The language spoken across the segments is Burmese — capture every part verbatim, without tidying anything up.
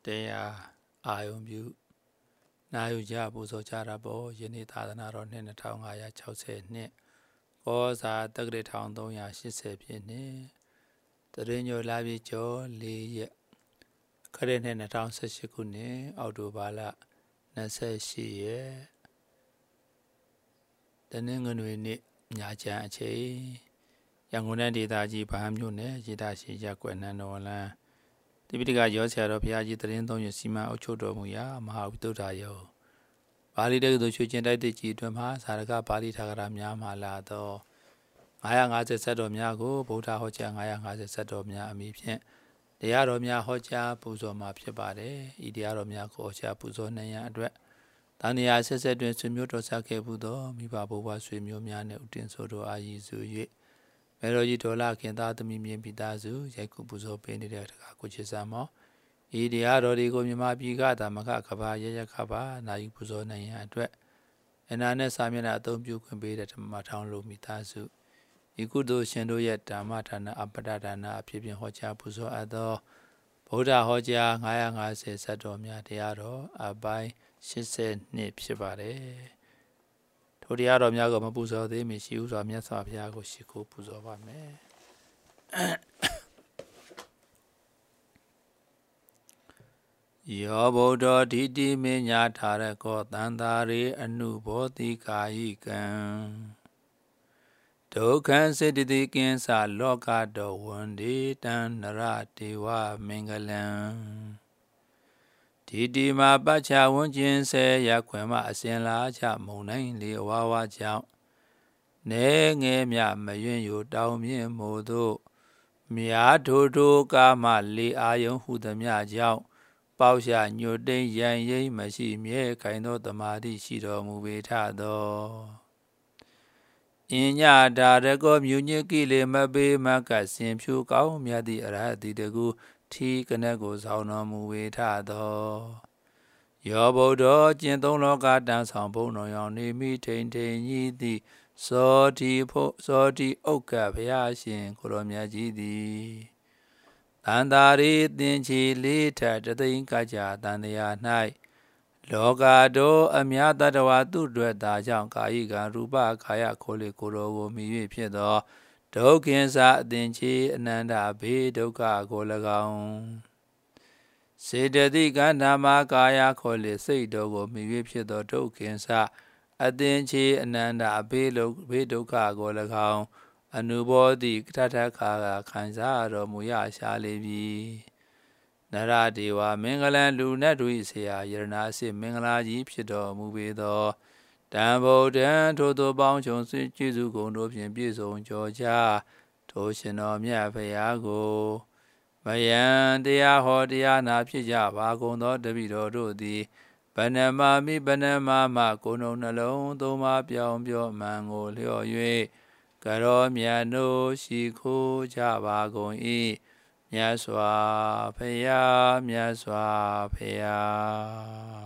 Dea Ayumbu Nayuja Buzojara Bo Yeni Tadanaro Nenatanga Chause Ne Oza the Great Town Donya she said Yene the Reno Lavi Jo Li Karen in a town says she could ne Audubala Nasa she the Ningan Nyaja Che Yangunandi Daji Pamune Jidashi Jaquananola Tipica Yosia Piaji Trento Yosima Ochodo Muya Mahaudayo Bali de Chuchenda de Chituma Saraka Bali Tagaramya Malado Ayang as a set of Miago, Bota Hocha, Ayang as a set of Mia Mipian, the Aromia Hocha, Puzo Mapia Idiaromia Hocha, Puzo Naya Dre. Tania said to Sumuto Sake Budo, Mibabu was Swimian Utin Sodo Aizu. Meloji Tola Kenta to Mimian Pidazu, Yakubuzo painted at Kakuchisamo. Idiaro Rigo Mima Bigata Makakaba, Yakaba, Nayupuzo Naya Dre. And Anna Samina don't you can be at Matan Lumitazu. Ikudo Shendo yet Matana Apadana Pipin Hocha Puzo Ado Boda Hoja Ngayanga says Sadomia Diaro Abai she said Nip Shibare Todiaro Miago Mabuzo de Mishu or Miasa Piago Shiku Puzo me Yobodo Didi Minya Tareko Tandari Anuboti Kaikan Tokan said the kings are loca do one day tan narati wa mingalan. Titi ma bacha wonjin say yaquema asin la cha monain li wawa chow. Ne nge mya mayun yu dao mien modo. Mia dodo kama li ayon hu the mya chow. Pausha nyu den yan ye mashi mie kaino the madi shido mubita do. Inya Darego Muniki le Mabe Makasim Pukau Miadi Arati de Gu T Canegos Hono Mueta do Yobodo Jinton Loka dance on Bono Yoni meeting Teni di Sorti Po Sorti Oka Piashin Colomia Gidi Tandari Dinchi later the Inkaja than the night. Logado Amiata Dawatu Dweda Janka Ruba Kaya Kole Kolo Mi Piedo Dokinsa Dinchi Nanda Be Doka Golagaon Sededi Gandama Kaya Kole Say Dogo Mi Piedo Dokinsa Adinchi Nanda Be Doka Golagaon Anubo di Tataka Kanzaro Muya Shalevi Nara Dewa Mingalan Luna Duisia Yernasi Mingala Yipsido Mubido Dambo Dan Toto Bangchon Jizu Gondo Piso Georgia Toshino Mia Payago Mayan Dea Hodiana Pija Vagondo Davido Rodi Panama Mi Panama Ma Kono Nalon Doma Pion Pio Mango Leo Yue Garo Miano Shiko Java Gon E Miaswa Paya Miaswa Paya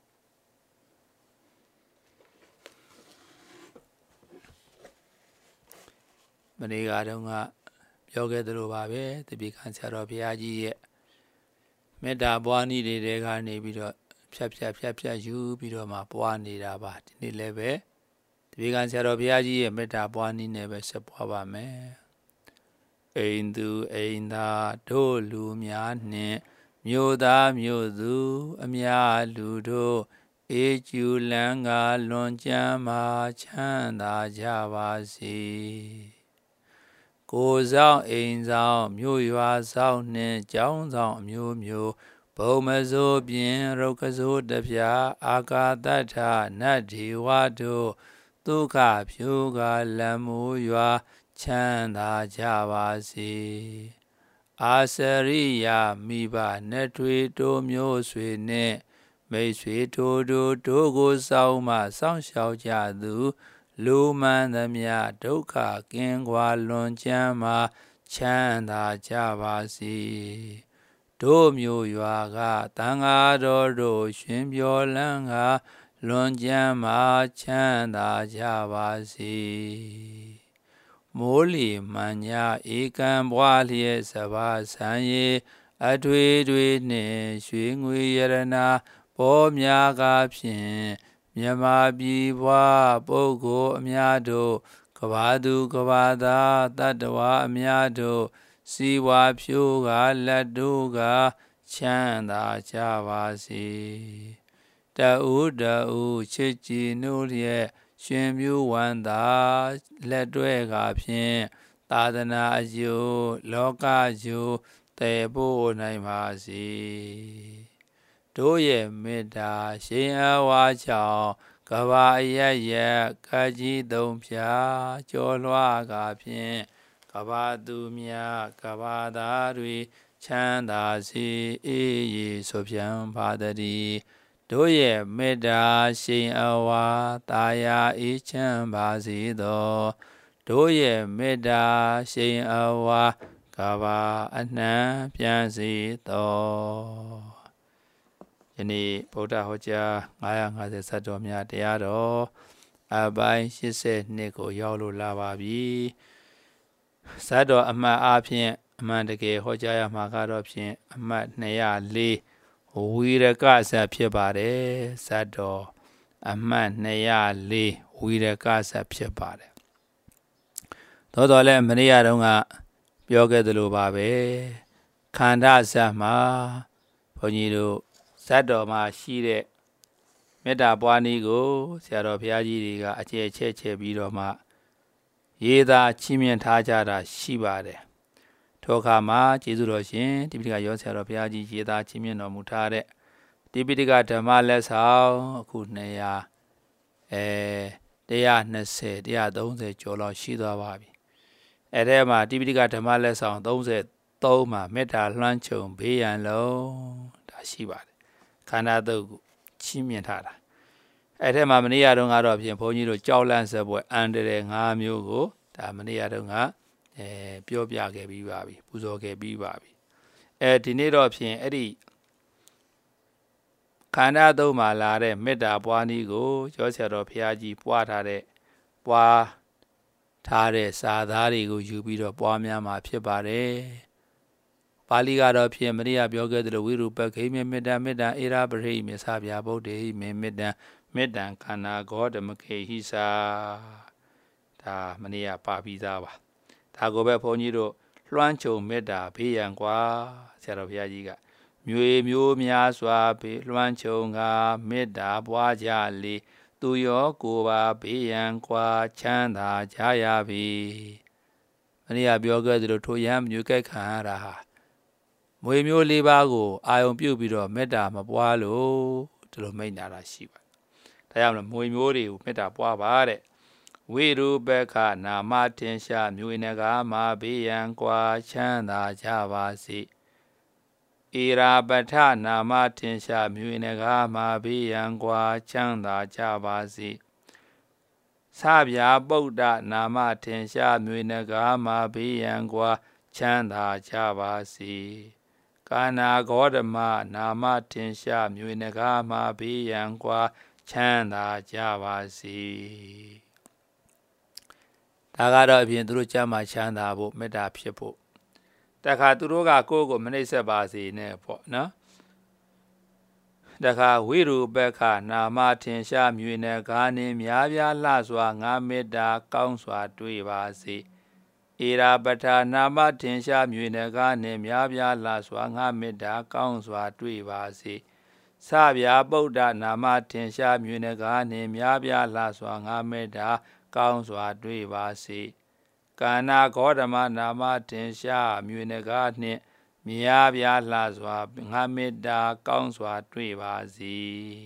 Manigadonga Yoga the Rubabe, the big answer of Piaji Meta Buani de Regani Bido Pia Pia Pia Pia You Bido Ma Buani Rabat Nilebe, the big answer of Piaji Meta Buani never Sepaba me. Aindu Ainda Do Lumiane Myoda Myodu Amia Ludo Eju Langa Lonjama Chanda Javasi Go Zao Ain Zao Myo Yua Zao Ne Jiang Zao Myo Myo Bomazo Bien Rokazo Dapia Akadata Nadi Wado Duka Pyuga Lamu Yua Chanda Javasi Asariya Miba Netwe Do Myo Sui Ne Mei Sui To Do Dogo Sauma Sang Xiao Jadu Luman the Mia Doka Kingwa Lon Jama Chanda Javasi Do Myo Yuaga Tanga Do Do Shun Pyo Langa Lon Jama Chanda Javasi Moli Manya Ekan Boalie Saba Sanye အထွေထွေနှင့်ရွှေငွေရတနာပေါ်များကားဖြင့်မြမပြည်ဘွားပုဂ္ဂိုလ်အများတို့ကဘာသူကဘာသာတတ္တဝါအများတို့စီဝါဖြိုးကလက်တို့ကချမ်းသာကြပါစေတဦးတဦးချစ်ကြည်နှုတ်ရဲ့ရှင်မျိုးဝန္တာလက်တွဲကဖြင့်သာသနာအကျိုးလောကကျိုးတည်ဖို့နိုင်ပါစေတို့ရဲ့မေတ္တာရှင်အဝါချောင်းကဘာအရရကကြီးသုံးဖြာကျော်လွှားကဖြင့်ကဘာသူများကဘာသားတွေချမ်းသာစေအေးရဆိုပြန်ပါတည်းတို့ရဲ့မေတ္တာရှင်အဝါတာယာအေးချမ်းပါစေသောတို့ရဲ့မေတ္တာရှင်အဝါကဘာအနှံပြန်စေသောယနေ့ဗုဒ္ဓဟောကြားငါးရာငါးဆယ်ဇတ်တော်များတရားတော်အပိုင်းရှစ်ဆယ်နှစ်ကိုရောက်လို့လာပါပြီဇတ်တော်အမှတ်အားဖြင့်အမှန်တကယ်ဟောကြားရမှာကတော့ဖြင့်အမှတ်နှစ်ရာလေးဝီရကဇတ်ဖြစ်ပါတယ်ဇတ်တော်အမှတ်နှစ်ရာလေးဝီရကဇတ်ဖြစ်ပါတယ်သို့တော်လည်းမနေ့ကတုန်းကပြောခဲ့သလိုပါပဲခန္ဓာဇတ်မှာဘုန်းကြီးတို့ဇတ်တော်မှာရှိတဲ့မေတ္တာပွားနည်းကိုဆရာတော်ဘုရားကြီးတွေကအကျယ်ချဲ့ချဲ့ပြီးတော့မှရေးသားချီးမြှင့်ထားကြတာရှိပါတယ်ထိုအခါမှာကျေးဇူးတော်ရှင်တိပိဋကရောဆရာတော်ဘုရားကြီးရေးသားချီးမြှင့်တော်မူထားတဲ့တိပိဋကဓမ္မလက်ဆောင်အခုနှစ်ရာအဲတရားနှစ်ဆယ်တရားသုံးဆယ်ကျော်လောက်ရှိသွားပါပြီအဲ့ထဲမှာတိပိဋကဓမ္မလက်ဆောင်သုံးဆယ်သုံးမှာမေတ္တာလွှမ်းခြုံဘေးရန်လုံးဒါရှိပါတယ်ခန္ဓာတုတ်ကိုချီးမြှင့်ထားတာအဲ့ထဲမှာမနေ့ကတုန်းကတော့ဖြင့်ဘုန်းကြီးတို့ကြောက်လန့်စပွဲအန္တရာယ်၅မျိုးကိုဒါမနေ့ကတုန်းကအဲပြောပြခဲ့ပြီးပါပြီပူဇော်ခဲ့ပြီးပါပြီအဲဒီနေ့တော့ဖြင့်အဲ့ဒီခန္ဓာတုတ်မှာလာတဲ့မေတ္တာပွားနည်းကိုကျော်ဆရာတော်ဘုရားကြီးပွားထားတဲ့ပွားထားတဲ့စာသားတွေကိုယူပြီးတော့ပွားများမှာဖြစ်ပါတယ်ပါဠိကတော့ဖြင့်မရိယပြောခဲ့သလိုဝိရူပခိမေမေတ္တာမေတ္တာအေရာပရိမေသဗျာဗုဒ္ဓေမေမေတ္တမေတ္တံခန္ဓာဂေါတမခေဟိစာဒါမနေ့ကပါပြီးသားပါဒါကိုပဲဘုန်းကြီးတို့လွှမ်းခြုံမေတ္တာဘေးရန်ကွာဆရာတော်ဘုရားကြီးကမျိုးမျိုးများစွာဘေးလွှမ်းခြုံကမေတ္တာပွားကြလေသူရောကိုယ်ပါဘေးရန်ကွာချမ်းသာကြရပြီမနေ့ကပြောခဲ့သလိုထိုရန်မျိုးကဲ့ခံရတာဟာမွေမျိုးလေးပါးကိုအာယုံပြုတ်ပြီးတော့မေတ္တာမပွားလို့ဒီလိုမိန့်တာရှိပါတယ်ဒါကြောင့်လည်းမွေမျိုးတွေကိုမေတ္တာပွားပါတဲ့ဝိရူပက္ခနာမထင်ရှားမြို့နဂါမှာဘေးရန်ကွာချမ်းသာကြပါစေဣရာပထနာမထင်ရှားမြို့နဂါမှာဘေးရန်ကွာချမ်းသာကြပါစေသဗျာပုဒ္ဒနာမထင်ရှားမြို့နဂါမှာဘေးရန်ကွာချမ်းသာကြပါစေကာနာဂေါတမနာမထင်ရှားမြို့နဂါမှာဘေးရန်ကွာချမ်းသာကြပါစေဒါကတော့အပြင်သူတို့ကြမ်းမှချမ်းသာဖို့မေတ္တာဖြစ်ဖို့တခါသူတို့ကကိုယ့်ကိုမနှိပ်စက်ပါစေနဲ့ပေါ့နော်တခါဝိရူပက္ခနာမထင်ရှားမြွေနဲ့ဂါနှင်းများပြားလှစွာငါမေတ္တာကောင်းစွာတွေ့ပါစေဣရာပထနာမထင်ရှားမြွေနဲ့ဂါနှင်းများပြားလှစွာငါမေတ္တာကောင်းစွာတွေ့ပါစေသဗျာပုဒ္ဒနာမထင်ရှားမြွေနဲ့ဂါနှင်းများပြားလှစွာငါမေတ္တာကောင်းစွာတွေ့ပါစေကာနာဂေါတမနာမထင်ရှားမြွေနဂါနှင့်မြားပြားလှစွာငါမေတ္တာကောင်းစွာတွေ့ပါစေ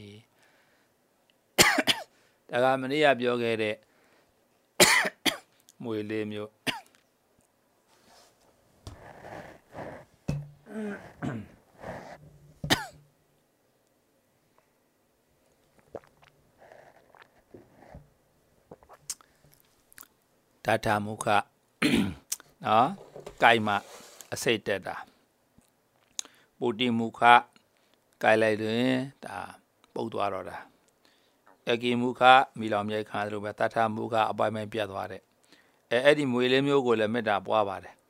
ဒါကမနေ့ကပြောခဲ့တဲ့မွေလေးမျိုးတထမုခနော်ကိုက်မှအစိတ်တက်တာပုတိမုခကိုက်လိုက်တွင်ဒါပုတ်သွားတော့တာအကိမုခမိလောင်မြိုက်ခါတို့ပဲတထမုခအပိုင်ပိုင်ပြတ်သွားတဲ့အဲအဲ့ဒီမွေလေးမျိုးကိုလည်းမေတ္တာပွားပါတယ်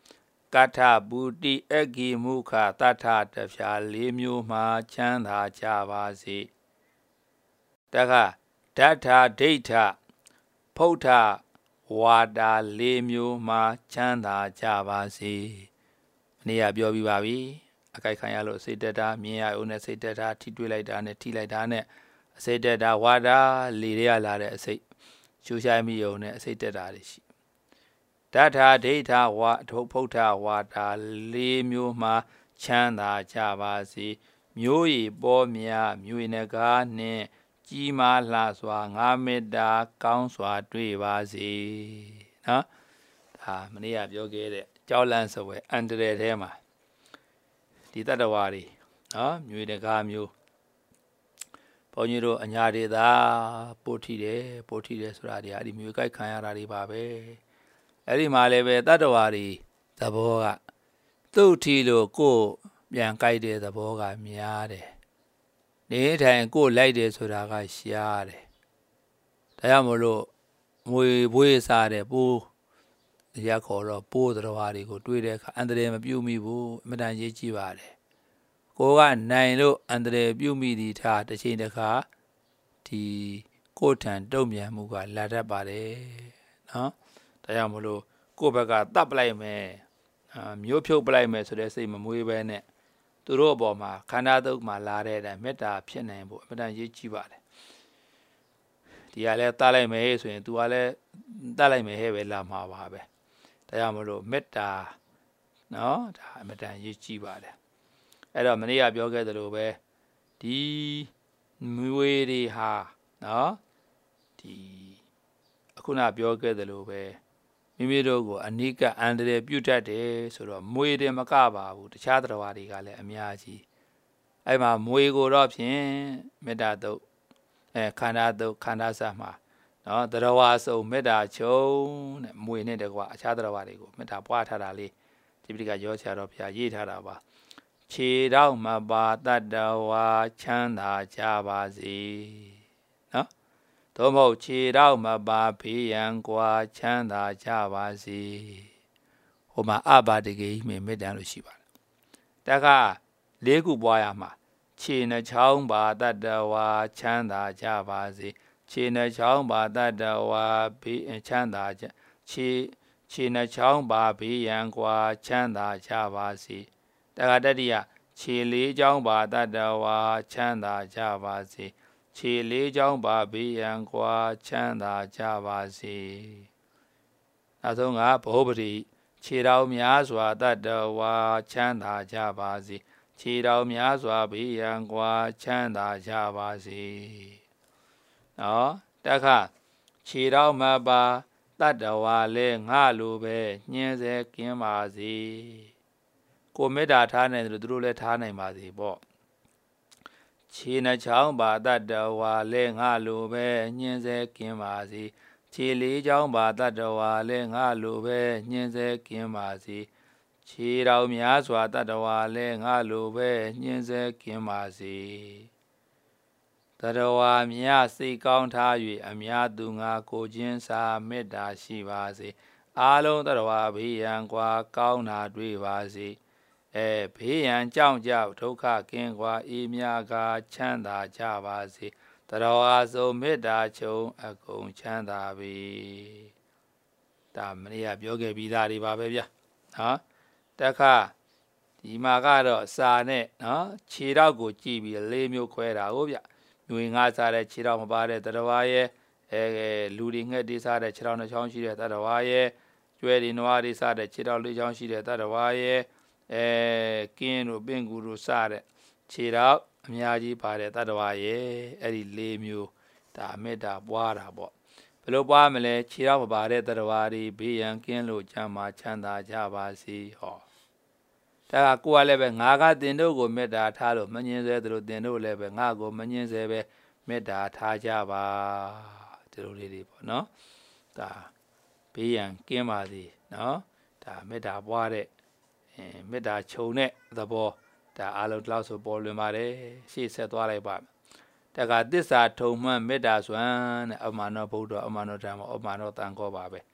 ကထဘူတိအဂိမုခတထတဖြာလေးမျိုးမှာချမ်းသာကြပါစေတခါဓာထာဒိဋ္ဌဖုဋ္ဌဝါတာလေးမျိုးမှာချမ်းသာကြပါစေ။နေ့ကပြောပြီးပါပြီ။အကြိုက်ခံရလို့စိတ်တက်တာမြင်ရအောင်နဲ့စိတ်တက်တာထိတွေ့လိုက်တာနဲ့ထိလိုက်တာနဲ့အစိတ်တက်တာဝါတာလေတွေကလာတဲ့အစိတ်ရှူရှိုင်းမိအောင်နဲ့အစိတ်တက်တာတွေရှိ။ဓာထာဒိဋ္ဌဝါထုဖုဋ္ဌဝါတာလေးမျိုးမှာချမ်းသာကြပါစေ။မျိုးရည်ပေါ်မြမျိုးရည်နဂါနှင့်ကြီးမားလှစွာငါမေတ္တာကောင်းစွာတွေ့ပါစေနော်ဒါမနေ့ကပြောခဲ့တဲ့ကြောက်လန့်စပွဲအန္တရာယ်ထဲမှာဒီတတ္တဝါတွေနော်မျိုးတကားမျိုးဘုန်းကြီးတို့အညာဒေသာပို့ထီတယ်ပို့ထီတယ်ဆိုတာဒီအဲ့ဒီမျိုးကြိုက်ခံရတာတွေပါပဲအဲ့ဒီမှာလည်းပဲတတ္တဝါတွေသဘောကသူ့ထီလို့ကိုယ်ပြန်ကြိုက်တဲ့သဘောကများတယ်နေထိုင်ကိုလိုက်တယ်ဆိုတာကရှားတယ်ဒါကြောင့်မလို့မွေဘွေးစားတဲ့ပိုးရခေါ်တော့ပိုးတော်တွေကိုတွေးတဲ့အခါအန္တရာယ်မပြုမိဘူးအမှန်တန်ရေးကြည့်ပါတယ်ကိုကနိုင်လို့အန္တရာယ်ပြုမိသည်ထားတစ်ချိန်တစ်ခါဒီကိုထံတုံ့ပြန်မှုကလာတတ်ပါတယ်နော်ဒါကြောင့်မလို့ကိုဘက်ကတတ်ပလိုက်မယ်မျိုးဖြုတ်ပလိုက်မယ်ဆိုတဲ့စိတ်မမွေးပဲနဲ့သူတို့အပေါ်မှာခန္ဓာသုတ်မှာလာတဲ့အတိုင်းမေတ္တာဖြစ်နိုင်ဖို့အမှန်တန်ရေးကြည့်ပါတယ်ဒီကလည်းတတ်လိုက်မယ်ဆိုရင် तू ကလည်းတတ်လိုက်မယ်ဟဲ့ပဲလာမှာပါပဲဒါကြောင့်မလို့မေတ္တာနော်ဒါအမှန်တန်ရေးကြည့်ပါတယ်အဲ့တော့မနေ့ကပြောခဲ့သလိုပဲဒီမွေတွေဟာနော်ဒီအခုနပြောခဲ့သလိုပဲမိမိတို့ကိုအနိကအန္တရာယ်ပြုတတ်တယ်ဆိုတော့မွေတယ်မကပါဘူးတခြားတရားတွေကလည်းအများကြီးအဲ့မှာမွေကိုတော့ဖြင့်မေတ္တာတုတ်အဲခန္ဓာတုတ်ခန္ဓာစမှာနော်တရားဝါစုံမေတ္တာချုံတဲ့မွေနဲ့တကွာအခြားတရားတွေကိုမေတ္တာပွားထားတာလေးဒီပိဋကရောဆရာတော်ဘုရားရေးထားတာပါခြေတော့မပါတတ္တဝါချမ်းသာကြပါစေနော်သို့မဟုတ်ခြေတော့မပါဘေးရန်ကွာချမ်းသာကြပါစေဟိုမှာအဘာတကေကြီးမေတ္တာလို့ရှိပါတယ်တခါလေးခုပွားရမှာခြေနှချောင်းပါတတ္တဝါချမ်းသာကြပါစေခြေနှချောင်းပါတတ္တဝါဘေးချမ်းသာကြခြေခြေနှချောင်းပါဘေးရန်ကွာချမ်းသာကြပါစေတခါတတိယခြေလေးချောင်းပါတတ္တဝါချမ်းသာကြပါစေခြေလေးချောင်းပါဘေးရန်ကွာချမ်းသာကြပါစေနောက်ဆုံးကဘုဗ္ဗတိခြေတော်များစွာတတ္တဝါချမ်းသာကြပါစေခြေတော်များစွာဘေးရန်ကွာချမ်းသာကြပါစေနော်တခါခြေတော်မပါတတ္တဝါလဲငါလိုပဲညှင်းစေကင်းပါစေကိုမေတ္တာထားနိုင်တယ်လို့သူတို့လည်းထားနိုင်ပါစေပေါ့ခြေနှချောင်းပါတတ္တဝါလဲငါလိုပဲညှင်းစေကင်းပါစေခြေလေးချောင်းပါတတ္တဝါလဲငါလိုပဲညှင်းစေကင်းပါစေခြေတော်များစွာတတ္တဝါလဲငါလိုပဲညှင်းစေကင်းပါစေတတ္တဝါများစိတ်ကောင်းထား၍အများသူငါကိုချင်းစာမေတ္တာရှိပါစေအားလုံးတတ္တဝါဘေးရန်ကွာကောင်းတာတွေ့ပါစေအဲဘေးရန်ကြောင့်ကြောက်ဒုက္ခကင်းကွာအေးမြကချမ်းသာကြပါစေတတ္တဝါဆုံးမေတ္တာချုံအကုန်ချမ်းသာပြီဒါမနေ့ကပြောခဲ့ပြီးသားတွေပါပဲဗျာနော်တခါဒီမှာကတော့စာနဲ့နော်ခြေထောက်ကိုကြည့်ပြီးလေးမျိုးခွဲတာဟုတ်ဗျညွေငါစားတဲ့ခြေထောက်မပါတဲ့တတ္တဝါရဲ့အဲလူတွေငှက်တွေစားတဲ့ခြေထောက်နှစ်ချောင်းရှိတဲ့တတ္တဝါရဲ့ကျွဲတွေနွားတွေစားတဲ့ခြေထောက်လေးချောင်းရှိတဲ့တတ္တဝါရဲ့အဲကင်းတို့ပင်ကူတို့စားတဲ့ခြေထောက်အများကြီးပါတဲ့တတ္တဝါရဲ့အဲ့ဒီလေးမျိုးဒါမေတ္တာပွားတာပေါ့ဘယ်လိုပွားမလဲခြေထောက်မပါတဲ့တတ္တဝါတွေဘေးရန်ကင်းလို့ချမ်းသာချမ်းသာကြပါစေဟောဒါကကိုယ်ကလည်းပဲငါကတင်တို့ကိုမေတ္တာထားလို့မငင်းစေသလိုတင်တို့လည်းပဲငါကိုမငင်းစေပဲမေတ္တာထားကြပါဒီလိုလေးတွေပေါ့နော်ဒါဘေးရန်ကင်းပါစေနော်ဒါမေတ္တာပွားတဲ့အဲမေတ္တာခြုံတဲ့သဘောဒါအလုံးလောက်ဆိုပေါ်လွင်ပါတယ်ရှေ့ဆက်သွားလိုက်ပါတကသစ္စာထုံမှန်မေတ္တာစွမ်းတဲ့အမှန်တော်ဘုဒ္ဓအမှန်တော်ဓမ္မအမှန်တော်တန်ခေါ်ပါပဲဘ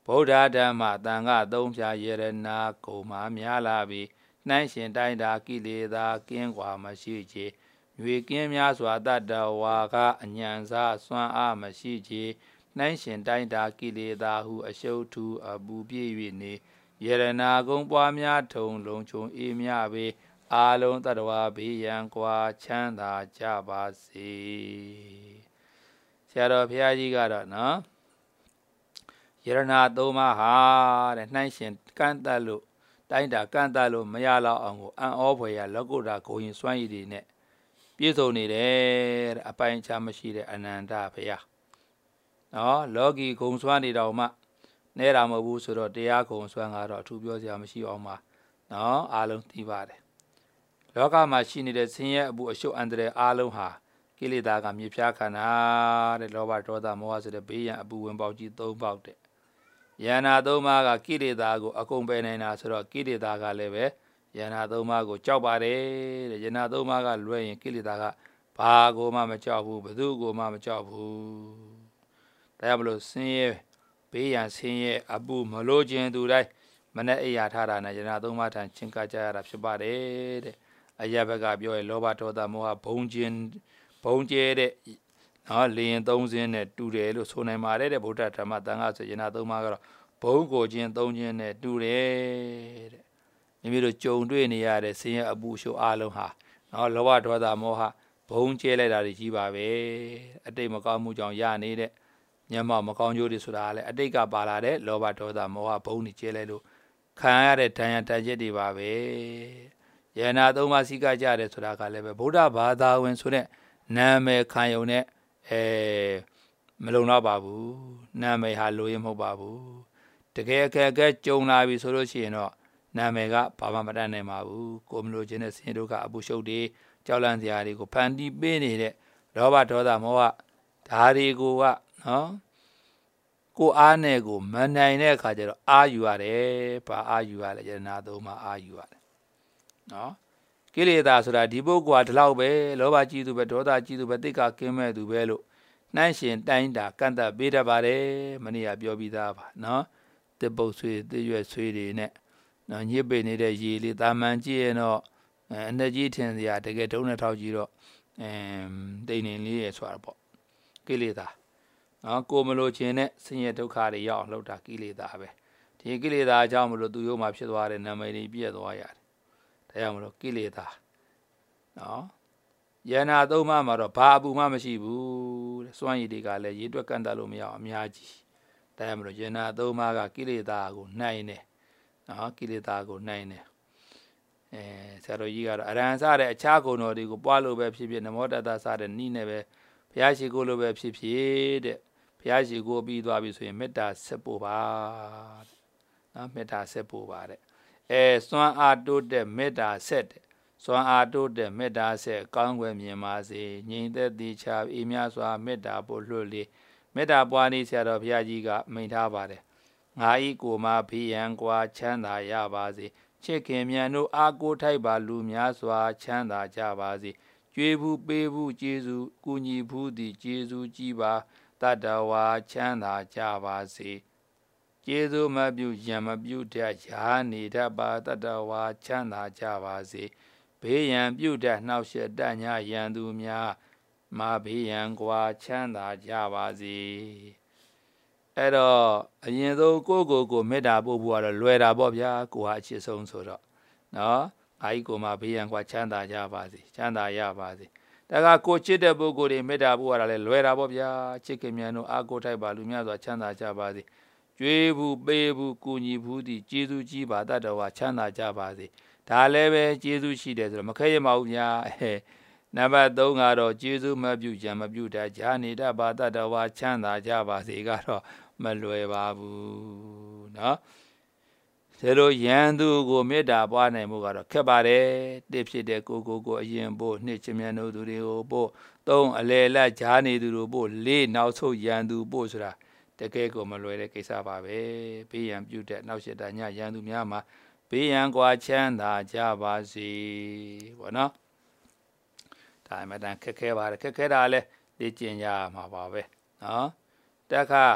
ဗုဒ္ဓဓမ္မသံဃာသုံးဖြာယရနာကိုမာများလာပြီးနှိုင်းရှင်တိုင်းတာကိလေသာကင်းကွာမရှိချေငွေကင်းများစွာတတ္တဝါကအညံစားစွမ်းအားမရှိချေနှိုင်းရှင်တိုင်းတာကိလေသာဟုအရှုပ်ထုအပူပြည့်၍နေယရနာကုံပွားများထုံလုံးချုံအေးမြပေအာလုံးတတ္တဝါဘေးရန်ကွာချမ်းသာကြပါစေဆရာတော်ဘုရားကြီးကတော့နော်ယရနာသုံးပါးဟာတဲ့နှိုင်းရှင်ကန့်တတ်လို့တိုင်းတာကန့်တတ်လို့မရတော့အောင်ကိုအံ့ဩဖွယ်ရလောကုတ္တရာဂုဏ်ရင်စွမ်းရည်တွေနဲ့ပြည့်စုံနေတယ်တဲ့အပိုင်းအခြားမရှိတဲ့အနန္တဘုရားနော်လောကီဂုဏ်စွမ်းတွေတောင်မှနဲတာမဟုတ်ဘူးဆိုတော့တရားဂုဏ်စွမ်းကတော့အထူးပြောစရာမရှိအောင်ပါနော်အားလုံးသိပါတယ်လောကမှာရှိနေတဲ့ဆင်းရဲအပူအရှုပ်အန္တရာယ်အားလုံးဟာကိလေသာကမြေဖြားခန္ဓာတဲ့လောဘဒေါသမောဟဆိုတဲ့ဘေးရန်အပူဝင်ပေါက်ကြီးသုံးပေါက်တဲ့ယန္နာသုံးပါးကကိလေသာကိုအကုန်ပယ်နိုင်တာဆိုတော့ကိလေသာကလည်းပဲယန္နာသုံးပါးကိုကြောက်ပါတယ်တဲ့ယန္နာသုံးပါးကလွဲရင်ကိလေသာကဘာကိုမှမကြောက်ဘူးဘယ်သူကိုမှမကြောက်ဘူးဒါကြောင့်မလို့ဆင်းရဲဘေးရန်ဆင်းရဲအပူမလို့ခြင်းသူတိုင်းမနဲ့အိယာထားတာနဲ့ယန္နာသုံးပါးထံချင်းကကြရတာဖြစ်ပါတယ်တဲ့အရာဘက်ကပြောရင်လောဘဒေါသမောဟဘုံကျင်ဘုံကျဲတဲ့နော်လင်းသုံးစင်းနဲ့တူတယ်လို့ဆိုနိုင်ပါတယ်တဲ့ဗုဒ္ဓဓမ္မသံဃာဆိုယန္နာသုံးပါးကတော့ဘုံကိုချင်းသုံးခြင်းနဲ့တူတယ်တဲ့မိမိတို့ကြုံတွေ့နေရတဲ့ဆင်းရဲအပူရှုအားလုံးဟာနော်လောဘဒေါသမောဟဘုံကျဲလိုက်တာတွေကြီးပါပဲအတိတ်မကောင်းမှုကြောင့်ရနေတဲ့ညမောက်မကောင်းကျိုးတွေဆိုတာလည်းအတိတ်ကပါလာတဲ့လောဘဒေါသမောဟဘုံတွေကျဲလိုက်လို့ခံရတဲ့ဒဏ်ရာတန်ချက်တွေပါပဲယန္နာသုံးပါးစိကကြတယ်ဆိုတာကလည်းပဲဗုဒ္ဓဘာသာဝင်ဆိုတဲ့နာမည်ခံယုံနဲ့အဲမလုံတော့ပါဘူးနာမည်ဟာလိုရင်မဟုတ်ပါဘူးတကယ်အခက်အခဲကြုံလာပြီဆိုလို့ရှိရင်တော့နာမည်ကဘာမှမတတ်နိုင်ပါဘူးကိုမလို့ခြင်းတဲ့ဆင်းရဲဒုက္ခအပူရှုပ်တွေကြောက်လန့်စရာတွေကိုဖန်တီးပေးနေတဲ့လောဘဒေါသမောဟဓာတွေကိုကနော်ကိုအားနဲ့ကိုမနိုင်တဲ့အခါကျတော့အာယူရတယ်ဘာအာယူရလဲယန္နာသုံးပါးအာယူရတယ်နော်ကိလေသာဆိုတာဒီပုဂ္ဂိုလ်ကဒီလောက်ပဲလောဘကြီးသူပဲဒေါသကြီးသူပဲတိတ်ကကင်းမဲ့သူပဲလို့နှိုင်းရှင်တိုင်းတာကန့်တတ်ပေးတတ်ပါတယ်မနေ့ကပြောပြီးသားပါနော်တစ်ပုတ်ဆွေတစ်ရွက်ဆွေတွေနဲ့နော်ညစ်ပိနေတဲ့ရေလေးတာမန်ကြည့်ရင်တော့အနှစ်ကြီးထင်စရာတကယ်တုံးနဲ့ထောက်ကြည့်တော့အဲတိမ်နေလေးရယ်ဆိုတာပေါ့ကိလေသာနော်ကိုမလို့ခြင်းနဲ့ဆင်းရဲဒုက္ခတွေရောက်အောင်လှုပ်တာကိလေသာပဲဒီကိလေသာအကြောင်းမလို့သူ့ရုံမှာဖြစ်သွားတဲ့နာမည်တွေပြည့်သွားရတယ်ဒါကြောင့်မလို့ကိလေသာနော်ယန္နာသုံးပါးမှာတော့ဘာအပူမှမရှိဘူးတဲ့စွမ်းရည်တွေကလည်းရေတွက်ကန့်တတ်လို့မရအောင်အများကြီးဒါကြောင့်မလို့ယန္နာသုံးပါးကကိလေသာကိုနှိုင်းတယ်နော်ကိလေသာကိုနှိုင်းတယ်အဲဆရာတော်ကြီးကတော့အရဟံစတဲ့အခြားဂုဏ်တော်တွေကိုပွားလို့ပဲဖြစ်ဖြစ်နမောတတ္တစတဲ့နိနဲ့ပဲဘုရားရှိခိုးလို့ပဲဖြစ်ဖြစ်တဲ့ဘုရားရှိခိုးပြီးသွားပြီဆိုရင်မေတ္တာဆက်ပို့ပါတဲ့နော်မေတ္တာဆက်ပို့ပါတဲ့အဲစွမ်းအားတိုးတဲ့မေတ္တာဆက်တဲ့စွမ်းအားတိုးတဲ့မေတ္တာဆက်ကောင်းွယ်မြင်ပါစေငြိမ်သက်သည်ချာအေးမြစွာမေတ္တာပို့လွှတ်လေမေတ္တာပွားနည်းဆရာတော်ဘုရားကြီးကမိန့်ထားပါတယ်ငါဤကိုမှာဘေးရန်ကွာချမ်းသာရပါစေချစ်ခင်မြန်တို့အားကိုးထိုက်ပါလူများစွာချမ်းသာကြပါစေကြွေးဘူးပေးဘူးကျေးဇူးကူညီဘူးသည်ကျေးဇူးကြီးပါတတ္တဝါချမ်းသာကြပါစေကျေးဇူးမပြုရံမပြုတတ်ရာနေတတ်ပါတတ္တဝါချမ်းသာကြပါစေဘေးရန်ပြုတတ်နှောက်ယှက်တတ်ညာရန်သူများမာဘေးရန်ကွာချမ်းသာကြပါစေအဲ့တော့အရင်ဆုံးကိုယ့်ကိုယ်ကိုမေတ္တာပို့ဖို့ကတော့လွယ်တာပေါ့ဗျာကိုဟာအချစ်ဆုံးဆိုတော့နော်အာကြီးကိုမှဘေးရန်ကွာချမ်းသာကြပါစေချမ်းသာရပါစေဒါကကိုချစ်တဲ့ပုဂ္ဂိုလ်တွေမေတ္တာပို့ရတာလဲလွယ်တာပေါ့ဗျာချစ်ခင်မြန်တို့အာကိုထိုက်ပါလူများစွာချမ်းသာကြပါစေကြွေးဘူးပေးဘူးကူညီဘူးသည်ကျေးဇူးကြီးပါတတ်တော်ဝါချမ်းသာကြပါစေဒါလည်းပဲကျေးဇူးရှိတယ်ဆိုတော့မခဲရမအောင်ဗျာအဲနံပါတ်သုံးကတော့ကျေးဇူးမပြုကြံမပြုတတ်ဂျာနေတတ်ပါတတ်တော်ဝါချမ်းသာကြပါစေကတော့မလွယ်ပါဘူးเนาะဒါလိုယန္တုကိုမေတ္တာပွားနိုင်မှုကတော့ခက်ပါတယ်တစ်ဖြစ်တဲ့ကိုကိုကိုအရင်ပို့နှစ်ချင်မြန်တို့သူတွေကိုပို့သုံးအလေလက်ဂျာနေသူတို့ပို့လေးနောက်ဆုံးယန္တုပို့ဆိုတာတကယ်ကိုမလွယ်တဲ့ကိစ္စပါပဲဘေးရန်ပြုတဲ့နောက်ရှစ်တညယန္တုများမှာဘေးရန်ကွာချမ်းသာကြပါစေဘောနော်ဒါမှမတန်ခက်ခဲပါတယ်ခက်ခဲတာလဲလေ့ကျင့်ရမှာပါပဲနော်တခါ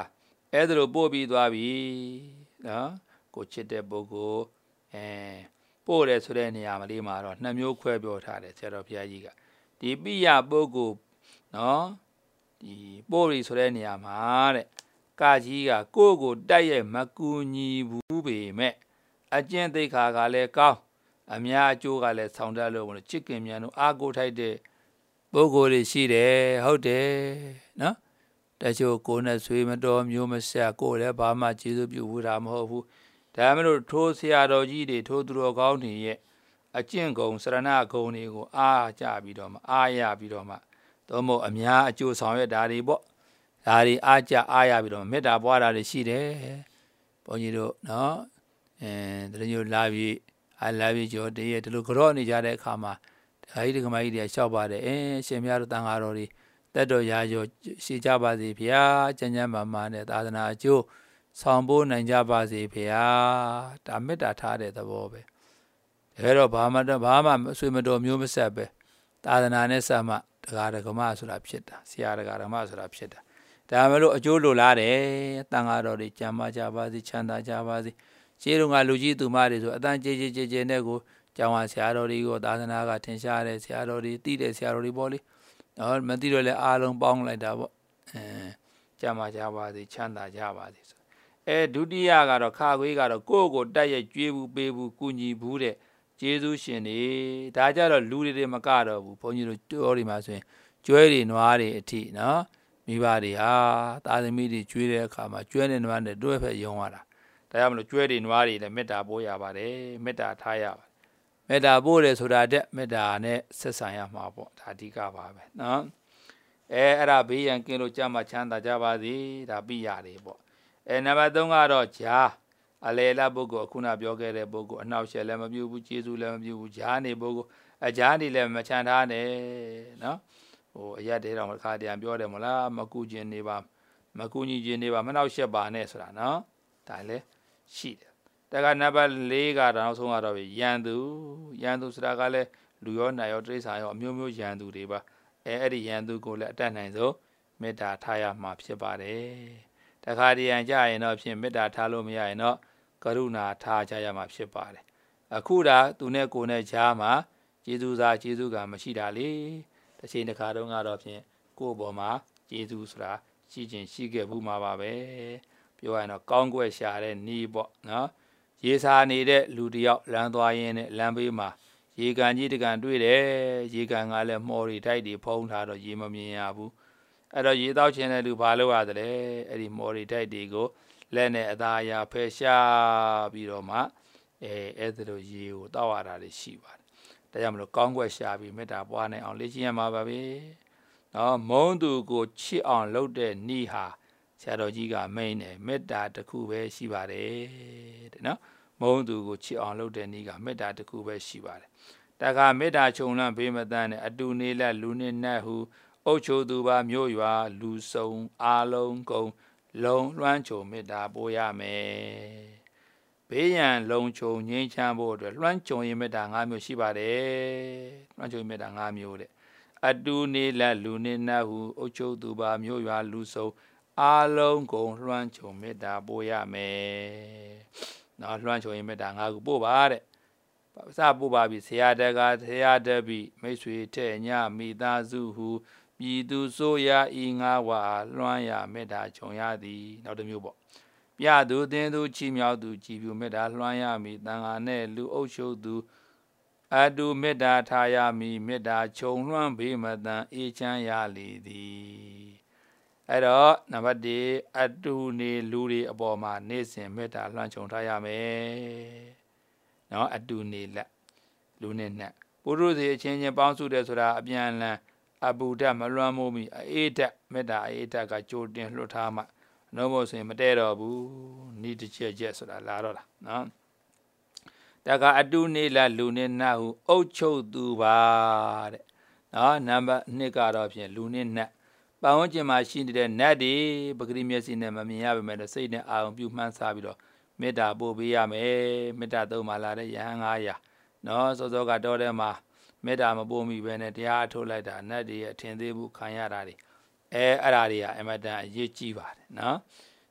အဲ့ဒါလိုပို့ပြီးသွားပြီနော်ကိုချစ်တဲ့ပုဂ္ဂိုလ်အဲပို့တယ်ဆိုတဲ့နေရာမလေးမှာတော့နှစ်မျိုးခွဲပြောထားတယ်ဆရာတော်ဘုရားကြီးကဒီပိယပုဂ္ဂိုလ်နော်ဒီပို့ရီဆိုတဲ့နေရာမှာတဲ့ကာကြီးကကိုယ့်ကိုတိုက်ရိုက်မကူညီဘူးပေမဲ့အကျင့်သိက္ခာကလည်းကောင်းအများအကျိုးကလည်းဆောင်တတ်လို့မလို့ချစ်ခင်မြန်တို့အာကိုထိုက်တဲ့ပုဂ္ဂိုလ်တွေရှိတယ်ဟုတ်တယ်နော်တချို့ကိုယ်နဲ့ဆွေမတော်မျိုးမဆက်ကိုယ်လည်းဘာမှကျေးဇူးပြုဘူးတာမဟုတ်ဘူးဒါမှမဟုတ်ထိုးဆရာတော်ကြီးတွေထိုးသူတော်ကောင်းတွေရဲ့အကျင့်ကုံစရဏဂုံတွေကိုအားကြပြီးတော့မှအားရပြီးတော့မှသို့မဟုတ်အများအကျိုးဆောင်ရွက်တာတွေပေါ့ဒါတွေအားကြအားရပြီးတော့မေတ္တာပွားတာတွေရှိတယ်ဘုန်းကြီးတို့နော်အဲတမျိုးလာပြီးအလာပြီးကြောတည်းရဲ့ဒီလိုကြော့နေကြတဲ့အခါမှာဓာကြီးဒကမကြီးတွေလျှောက်ပါတယ်အင်းရှင်များတို့တန်ဃာတော်တွေတက်တော်ရာကျော်ရှိကြပါစေဗျာကျမ်းကျမ်းမာမာနဲ့သာသနာအကျိုးဆောင်ဖို့နိုင်ကြပါစေဗျာဒါမေတ္တာထားတဲ့သဘောပဲဒါတော့ဘာမှတော့ဘာမှဆွေမတော်မျိုးမဆက်ပဲသာသနာနဲ့ဆက်မှဒကာဒကမဆိုတာဖြစ်တာဆရာဒကာဒကမဆိုတာဖြစ်တာဒါမှလို့အကျိုးလိုလားတယ်တန်ဃာတော်တွေကြံပါကြပါစေချမ်းသာကြပါစေရှင်းတော့ကလူကြီးသူမတွေဆိုအတန်းကြေကြေကြေကြေနဲ့ကိုကျောင်းဝဆရာတော်တွေကိုသာသနာကထင်ရှားတဲ့ဆရာတော်တွေသိတဲ့ဆရာတော်တွေပေါ့လေနော်မသိတော့လဲအားလုံးပေါင်းလိုက်တာပေါ့အဲကြံပါကြပါစေချမ်းသာကြပါစေဆိုအဲဒုတိယကတော့ခါခွေးကတော့ကိုယ့်ကိုတက်ရိုက်ကျွေးဘူးပေးဘူးကုညီဘူးတဲ့ကျေးဇူးရှင်တွေဒါကြတော့လူတွေတွေမကတော့ဘူးဘုန်းကြီးတို့ပြောဒီမှာဆိုရင်ကျွဲတွေနွားတွေအထိနော်မိဘတွေဟာသာသမီတွေကျွေးတဲ့အခါမှာကျွဲနဲ့နွားနဲ့တွဲဖက်ယုံရတာဒါကြောင့်မလို့ကျွဲတွေနွားတွေလည်းမေတ္တာပို့ရပါတယ်မေတ္တာထားရပါတယ်မေတ္တာပို့တယ်ဆိုတာတဲ့မေတ္တာနဲ့ဆက်ဆံရမှာပေါ့ဒါအဓိကပါပဲနော်အဲအဲ့ဒါဘေးရန်ကင်းလို့ကြမှာချမ်းသာကြပါစေဒါပြရတယ်ပေါ့အဲနံပါတ်သုံးကတော့ဂျာအလေလပုဂ္ဂိုလ်ခုနပြောခဲ့တဲ့ပုဂ္ဂိုလ်အနှောက်အယှက်လည်းမပြုဘူးကျေးဇူးလည်းမပြုဘူးဂျာနေပုဂ္ဂိုလ်အဂျာနေလည်းမချမ်းထားနဲ့နော်ဟိုအရက်တဲတော်ခါတည်းပြောတယ်မလားမကူခြင်းနေပါမကူညီခြင်းနေပါမနှောက်အယှက်ပါနဲ့ဆိုတာနော်ဒါလည်းရှိတယ်တကနံပါတ်လေးကနောက်ဆုံးကတော့ရန်သူရန်သူဆိုတာကလည်းလူရောနာရောတိရစ္ဆာန်ရောအမျိုးမျိုးရန်သူတွေပါအဲအဲ့ဒီရန်သူကိုလည်းအတတ်နိုင်ဆုံးမေတ္တာထားရမှာဖြစ်ပါတယ်တခါတည်းရန်ကြရင်တော့ဖြင့်မေတ္တာထားလို့မရရင်တော့ကရုဏာထားကြရမှာဖြစ်ပါတယ်အခုဒါသူနဲ့ကိုယ်နဲ့ကြားမှာကျေးဇူးစားကျေးဇူးကမရှိတာလေတစ်ချိန်တစ်ခါတုန်းကတော့ဖြင့်ကိုယ့်ဘောမှာကျေးဇူးဆိုတာရှိခြင်းရှိခဲ့ဘူးမှာပါပဲပြောရရင်တော့ကောင်းကွက်ရှာတဲ့နီးပေါ့နော်ရေစာနေတဲ့လူတယောက်လမ်းသွားရင်းနဲ့လမ်းဘေးမှာရေကန်ကြီးတကန်တွေ့တယ်ရေကန်ကလည်းမှော်ရီတိုက်တွေဖုံးထားတော့ရေမမြင်ရဘူးအဲ့တော့ရေတောက်ချင်တဲ့လူဘာလုပ်ရတယ်အဲ့ဒီမှော်ရီတိုက်တွေကိုလက်နဲ့အသာအရာဖယ်ရှားပြီးတော့မှအဲအဲ့ဒါလိုရေကိုတောက်ရတာတွေရှိပါတယ်ဒါကြောင့်မလို့ကောင်းကွက်ရှာပြီးမေတ္တာပွားနိုင်အောင်လေ့ကျင့်ရမှာပါပဲနော်မုန်းသူကိုချစ်အောင်လုပ်တဲ့ဤဟာဆရာတော်ကြီးကမိန်တယ်မေတ္တာတစ်ခုပဲရှိပါတယ်တဲ့နော်မုန်းသူကိုချစ်အောင်လုပ်တဲ့ဤကမေတ္တာတစ်ခုပဲရှိပါတယ်တခါမေတ္တာခြုံလန့်ဘေးမတန်းနဲ့အတူနေလက်လူနေနဲ့ဟုအုတ်ချိုသူပါမြို့ရွာလူစုံအားလုံးကုန်လုံလွှမ်းခြုံမေတ္တာပို့ရမယ်ဘေးရန်လုံခြုံငြိမ်းချမ်းဖို့အတွက်လွှမ်းခြုံရင်မေတ္တာ၅မျိုးရှိပါတယ်လွှမ်းခြုံမေတ္တာ၅မျိုးတဲ့အတူနေလက်လူနေနဲ့ဟုအုတ်ချိုသူပါမြို့ရွာလူစုံအားလုံးကုန်လွှမ်းခြုံမေတ္တာပို့ရမယ်နော်လွှမ်းခြုံရင်မေတ္တာ၅ခုပို့ပါတဲ့စပို့ပါပြီဆရာတကဆရာတပိမိတ်ဆွေတဲ့ညမိသားစုဟုပြည်သူဆိုရဤငါးဝါလွှမ်းရမေတ္တာခြုံရသည်နောက်တစ်မျိုးပေါ့ပြသူသင်သူချီမြောက်သူကြည်ပြူမေတ္တာလွှမ်းရမည်တန်ခါနဲ့လူအုပ်ရှုပ်သူအတူမေတ္တာထားရမည်မေတ္တာခြုံလွှမ်းဘေးမတန်အေးချမ်းရလေသည်အဲ့တော့နံပါတ်၁အတူနေလူတွေအပေါ်မှာနေ့စဉ်မေတ္တာလွှမ်းခြုံထားရမယ်နော်အတူနေလက်လူနဲ့နဲ့ပုရုษေအချင်းချင်းပေါင်းစုတယ်ဆိုတာအပြန်လန်အဘူဓမလွှမ်းမိုးမိအေးဓာတ်မေတ္တာအေးဓာတ်ကကြိုတင်လွှတ်ထားမှနှုံးမို့ဆိုရင်မတည့်တော့ဘူးနိတချက်ချက်ဆိုတာလာတော့တာနော်တကအတူနေလက်လူနဲ့နတ်ဟုအုတ်ချုပ်သူပါတဲ့နော်နံပါတ်၂ကတော့ဖြင့်လူနဲ့နတ်ပတ်ဝန်းကျင်မှာရှိနေတဲ့နတ်တွေပဂရိမျက်စိနဲ့မမြင်ရပါမယ်စိတ်နဲ့အာရုံပြုမှန်းစားပြီးတော့မေတ္တာပို့ပေးရမယ်မေတ္တာသုံးပါလာတဲ့ယဟန်၅ရာနော်စောစောကတော့ထဲမှာမေတ္တာမပို့မိပဲနဲ့တရားထုတ်လိုက်တာနတ်တွေရဲ့အထင်သေးဘူးခံရတာတွေအဲအဲ့ဒါတွေကအမတန်အရေးကြီးပါတယ်နော်ဆ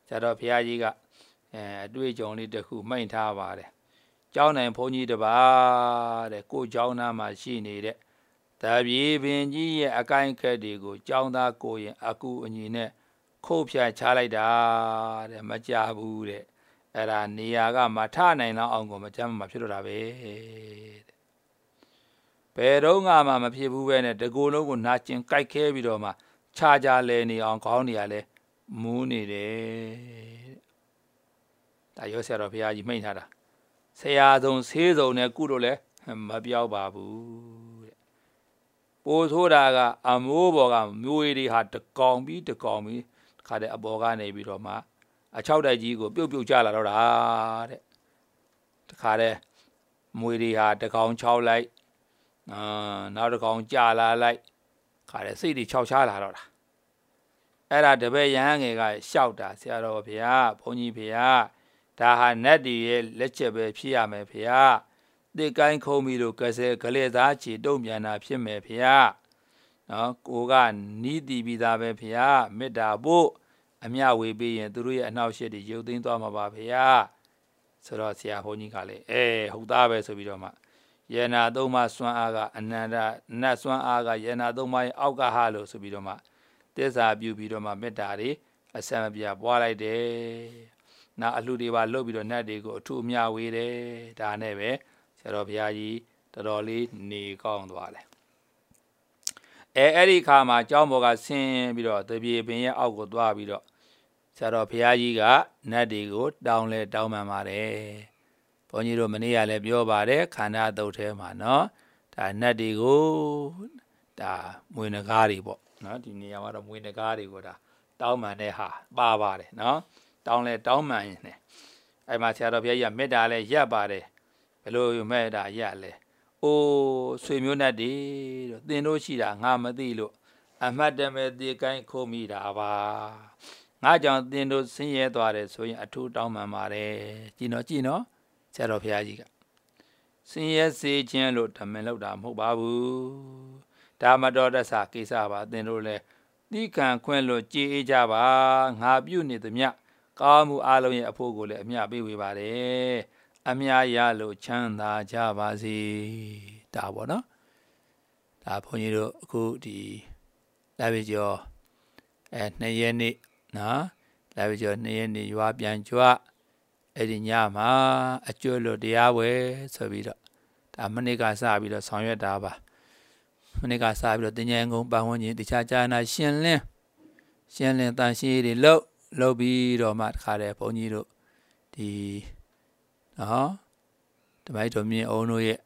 ဆရာတော်ဘုရားကြီးကအဲအတွေ့အကြုံလေးတစ်ခုမိန့်ထားပါတယ်ကျောင်းနိုင်ဘုန်းကြီးတပါးတဲ့ကိုကျောင်းသားမှာရှိနေတဲ့တပြေပင်ကြီးရဲ့အကိုင်းခက်တွေကိုကျောင်းသားကိုရင်အကူအညီနဲ့ခုတ်ဖြတ်ချလိုက်တာတဲ့မကြဘူးတဲ့အဲ့ဒါနေရာကမထနိုင်တော့အောင်ကိုမကြမ်းမှာဖြစ်တော့တာပဲဘယ်တော့မှမဖြစ်ဘူးပဲနဲ့တကူလုံးကိုနာကျင်ကြိုက်ခဲပြီးတော့မှခြားခြားလဲနေအောင်ခေါင်းနေရလဲမူးနေတယ်ဒါရောဆရာတော်ဘုရားကြီးမိန့်ထားတာဆရာဆုံးဆေးဆုံးနဲ့ကုလို့လဲမပြောက်ပါဘူးတဲ့ပိုးဆိုးတာကအမိုးပေါ်ကမျိုးရည်တွေဟာတကောင်ပြီးတကောင်ပြီးခါတဲ့အပေါ်ကနေပြီးတော့မှအချောက်တိုက်ကြီးကိုပြုတ်ပြုတ်ကျလာတော့တာတဲ့တခါတဲ့မွေတွေဟာတကောင်ချောက်လိုက်အာနောက်တကောင်ကြာလာလိုက်ခါတဲ့စိတ်တွေခြောက်ချလာတော့တာအဲ့ဒါတပည့်ရဟန်းငယ်ကရှောက်တာဆရာတော်ဘုရားဘုန်းကြီးဘုရားဒါဟာနတ်တွေရဲ့လက်ချက်ပဲဖြစ်ရမယ်ဘုရားတိတ်ကိုင်းခုံးပြီးတော့ကစဲကလေးသားချီတုံ့ပြန်တာဖြစ်မယ်ဘုရားနော်ကိုကနီးတည်ပြီးသားပဲဘုရားမေတ္တာပို့အမြဝေပေးရင်သူတို့ရဲ့အနှောက်အယှက်တွေရုပ်သိမ်းသွားမှာပါဘုရားဆိုတော့ဆရာဘုန်းကြီးကလည်းအဲဟုတ်သားပဲဆိုပြီးတော့မှယေနာသုံးပါးစွမ်းအားကအနန္တနတ်စွမ်းအားကယေနာသုံးပါးရဲ့အောက်ကဟာလို့ဆိုပြီးတော့မှသစ္စာပြုပြီးတော့မှမေတ္တာတွေအစံမပြပွားလိုက်တယ်။နောက်အလှတွေပါလုပ်ပြီးတော့နတ်တွေကိုအထူးအမြဝေတယ်ဒါနဲ့ပဲဆရာတော်ဘုရားကြီးတော်တော်လေးနေကောင်းသွားတယ်။အဲအဲ့ဒီခါမှာကျောင်းပေါ်ကဆင်းပြီးတော့တပြေပင်ရဲ့အောက်ကိုသွားပြီးတော့ဆရာတော်ဘုရားကြီးကနတ်တွေကိုတောင်းလဲတောင်းပန်ပါတယ်။ဘုန်းကြီးတို့မနေ့ကလည်းပြောပါတယ်ခန္ဓာသုတ်ထဲမှာနော်ဒါနတ်တွေကိုဒါမွေနဂါးတွေပေါ့နော်ဒီနေရာမှာတော့မွေနဂါးတွေကိုဒါတောင်းပန်တဲ့ဟာပါပါတယ်နော်တောင်းလဲတောင်းပန်ရင်အဲ့မှာဆရာတော်ဘုရားကြီးကမေတ္တာလဲရပ်ပါတယ်ဘယ်လိုမေတ္တာရပ်လဲအိုးဆွေမျိုးနတ်တွေတို့သင်တို့ရှိတာငါမသိလို့အမှတ်တမဲ့တေကိုင်းခုံမိတာပါငါကြောင့်သင်တို့ဆင်းရဲသွားတယ်ဆိုရင်အထူးတောင်းပန်ပါတယ်ကြည်နော်ကြည်နော်ဆရာတော်ဘုရားကြီးကဆင်းရဲစေခြင်းလို့ဓမ္မလောက်တာမဟုတ်ပါဘူးဒါမတော်တဆကိစ္စပါသင်တို့လည်းတိခံခွင့်လို့ကြည်အေးကြပါငါပြုနေသမျှကောင်းမှုအလုံးရဲ့အဖို့ကိုလည်းအမြပေးဝေပါတယ်အမြရလို့ချမ်းသာကြပါစေဒါပေါ့နော်ဒါဘုန်းကြီးတို့အခုဒီလာပြီကျော်အဲနှစ်ရက်နေ့နော်လာပြီကျော်နှစ်ရက်နေ့ရွာပြန်ကြွအဲ့ဒီညမှာအကျွတ်လို့တရားဝဲဆိုပြီးတော့ဒါမနေ့ကစပြီးတော့ဆောင်ရွက်တာပါမနေ့ကစပြီးတော့တင်ញံကုန်းပတ်ဝန်းကျင်တခြားကြာနာရှင်းလင်းရှင်းလင်းတန်ရှင်းတွေလှုပ်လှုပ်ပြီးတော့မှတခါတည်းဘုန်းကြီးတို့ဒီနော်တမိုက်တော်မြင့်အောင်တို့ရဲ့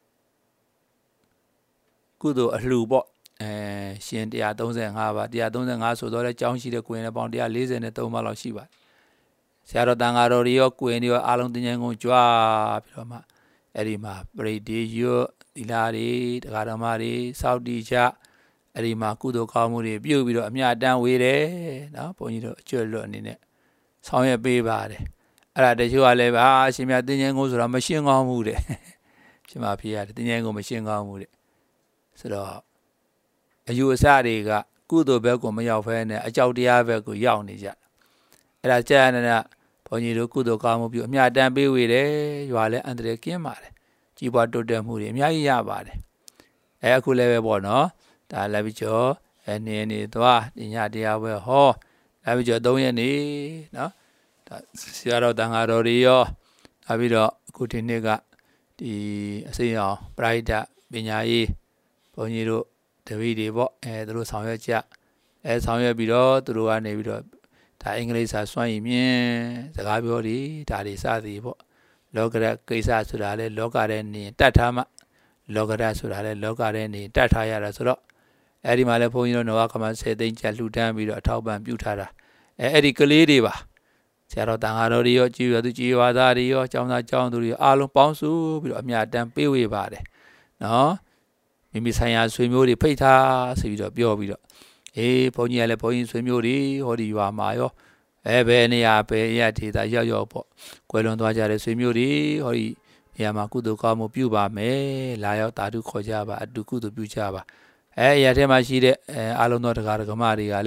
ကုသိုလ်အလှပေါ့အဲရှင်one thirty-fiveပါone thirty-fiveဆိုတော့လည်းကျောင်းရှိတဲ့ကိုရင်လည်းပေါင်းone forty-threeပါလောက်ရှိပါတယ်ဆရာတော်တန်ဃာတော်တွေရောကိုရင်တွေရောအားလုံးတင်ញံကုန်ကြွပြီးတော့မှအဲ့ဒီမှာပရိဒေရွသီလာတွေတရားဓမ္မတွေစောင့်တည်ကြအဲ့ဒီမှာကုသိုလ်ကောင်းမှုတွေပြုပြီးတော့အမြတ်တမ်းဝေတယ်နော်ဘုန်းကြီးတို့အကျွတ်လွတ်အနေနဲ့ဆောင်ရွက်ပေးပါတယ်အဲ့ဒါတချို့ကလည်းပါအရှင်မြတ်တင်ញံကုန်ဆိုတော့မရှင်းကောင်းမှုတဲ့ရှင်မဖေရတယ်တင်ញံကုန်မရှင်းကောင်းမှုတဲ့ဆိုတော့အယူအဆတွေကကုသိုလ်ဘက်ကိုမရောက်ဖဲနဲ့အကြောက်တရားဘက်ကိုရောက်နေကြအဲ့ဒါကြာနေတာဘုန်းကြီးတို့ကုသိုလ်ကောင်းမှုပြုအမြတ်တမ်းပေးဝေတယ်ရွာလဲအန္တရာယ်ကင်းပါတယ်ကြီးပွားတိုးတက်မှုတွေအများကြီးရပါတယ်အဲအခုလည်းပဲပေါ့နော်ဒါလည်းပြီးကျော်အဲနေနေသွားညတရားပဲဟောလည်းပြီးကျော်threeရက်နေနော်ဒါဆရာတော်တန်ဃာတော်တွေရောနောက်ပြီးတော့အခုဒီနေ့ကဒီအစိမ်းအောင်ပရိဒတ်ပညာရေးဘုန်းကြီးတို့တပည့်တွေပေါ့အဲသူတို့ဆောင်ရွက်ကြအဲဆောင်ရွက်ပြီးတော့သူတို့ကနေပြီးတော့ဒါအင်္ဂလိပ်စာစွမ်းရည်မြင်စကားပြောတွေဒါတွေစသည်ပေါ့လောကရကိစ္စဆိုတာလဲလောကထဲနေတတ်ထားမှလောကရဆိုတာလဲလောကထဲနေတတ်ထားရတာဆိုတော့အဲ့ဒီမှာလဲဘုန်းကြီးတို့နဝကမtenသိန်းကျပ်လှူဒန်းပြီးတော့အထောက်ပံ့ပြုထားတာအဲအဲ့ဒီကလေးတွေပါဆရာတော်တန်ဃာတော်တွေရောကြည်ရသူကြည်ဝါသားတွေရောကျောင်းသားကျောင်းသူတွေအားလုံးပေါင်းစုပြီးတော့အမြတ်တမ်းပေးဝေပါတယ်နော်မိမိဆိုင်ရာဆွေမျိုးတွေဖိတ်ထားဆိုပြီးတော့ပြောပြီးတော့အေးဘုန်းကြီးကလည်းဘုန်းကြီးဆွေမျိုးတွေဟောဒီရွာမှာရောအဲဘယ်နေရာဘယ်ရဒေသရောက်ရောက်ပေါ့ကွယ်လွန်သွားကြတဲ့ဆွေမျိုးတွေဟောဒီနေရာမှာကုသိုလ်ကောင်းမှုပြုပါမယ်လာရောက်တာတုခေါ်ကြပါအတူကုသိုလ်ပြုကြပါအဲအရာထဲမှာရှိတဲ့အဲအားလုံးသောတရားဓမ္မတွေကလည်း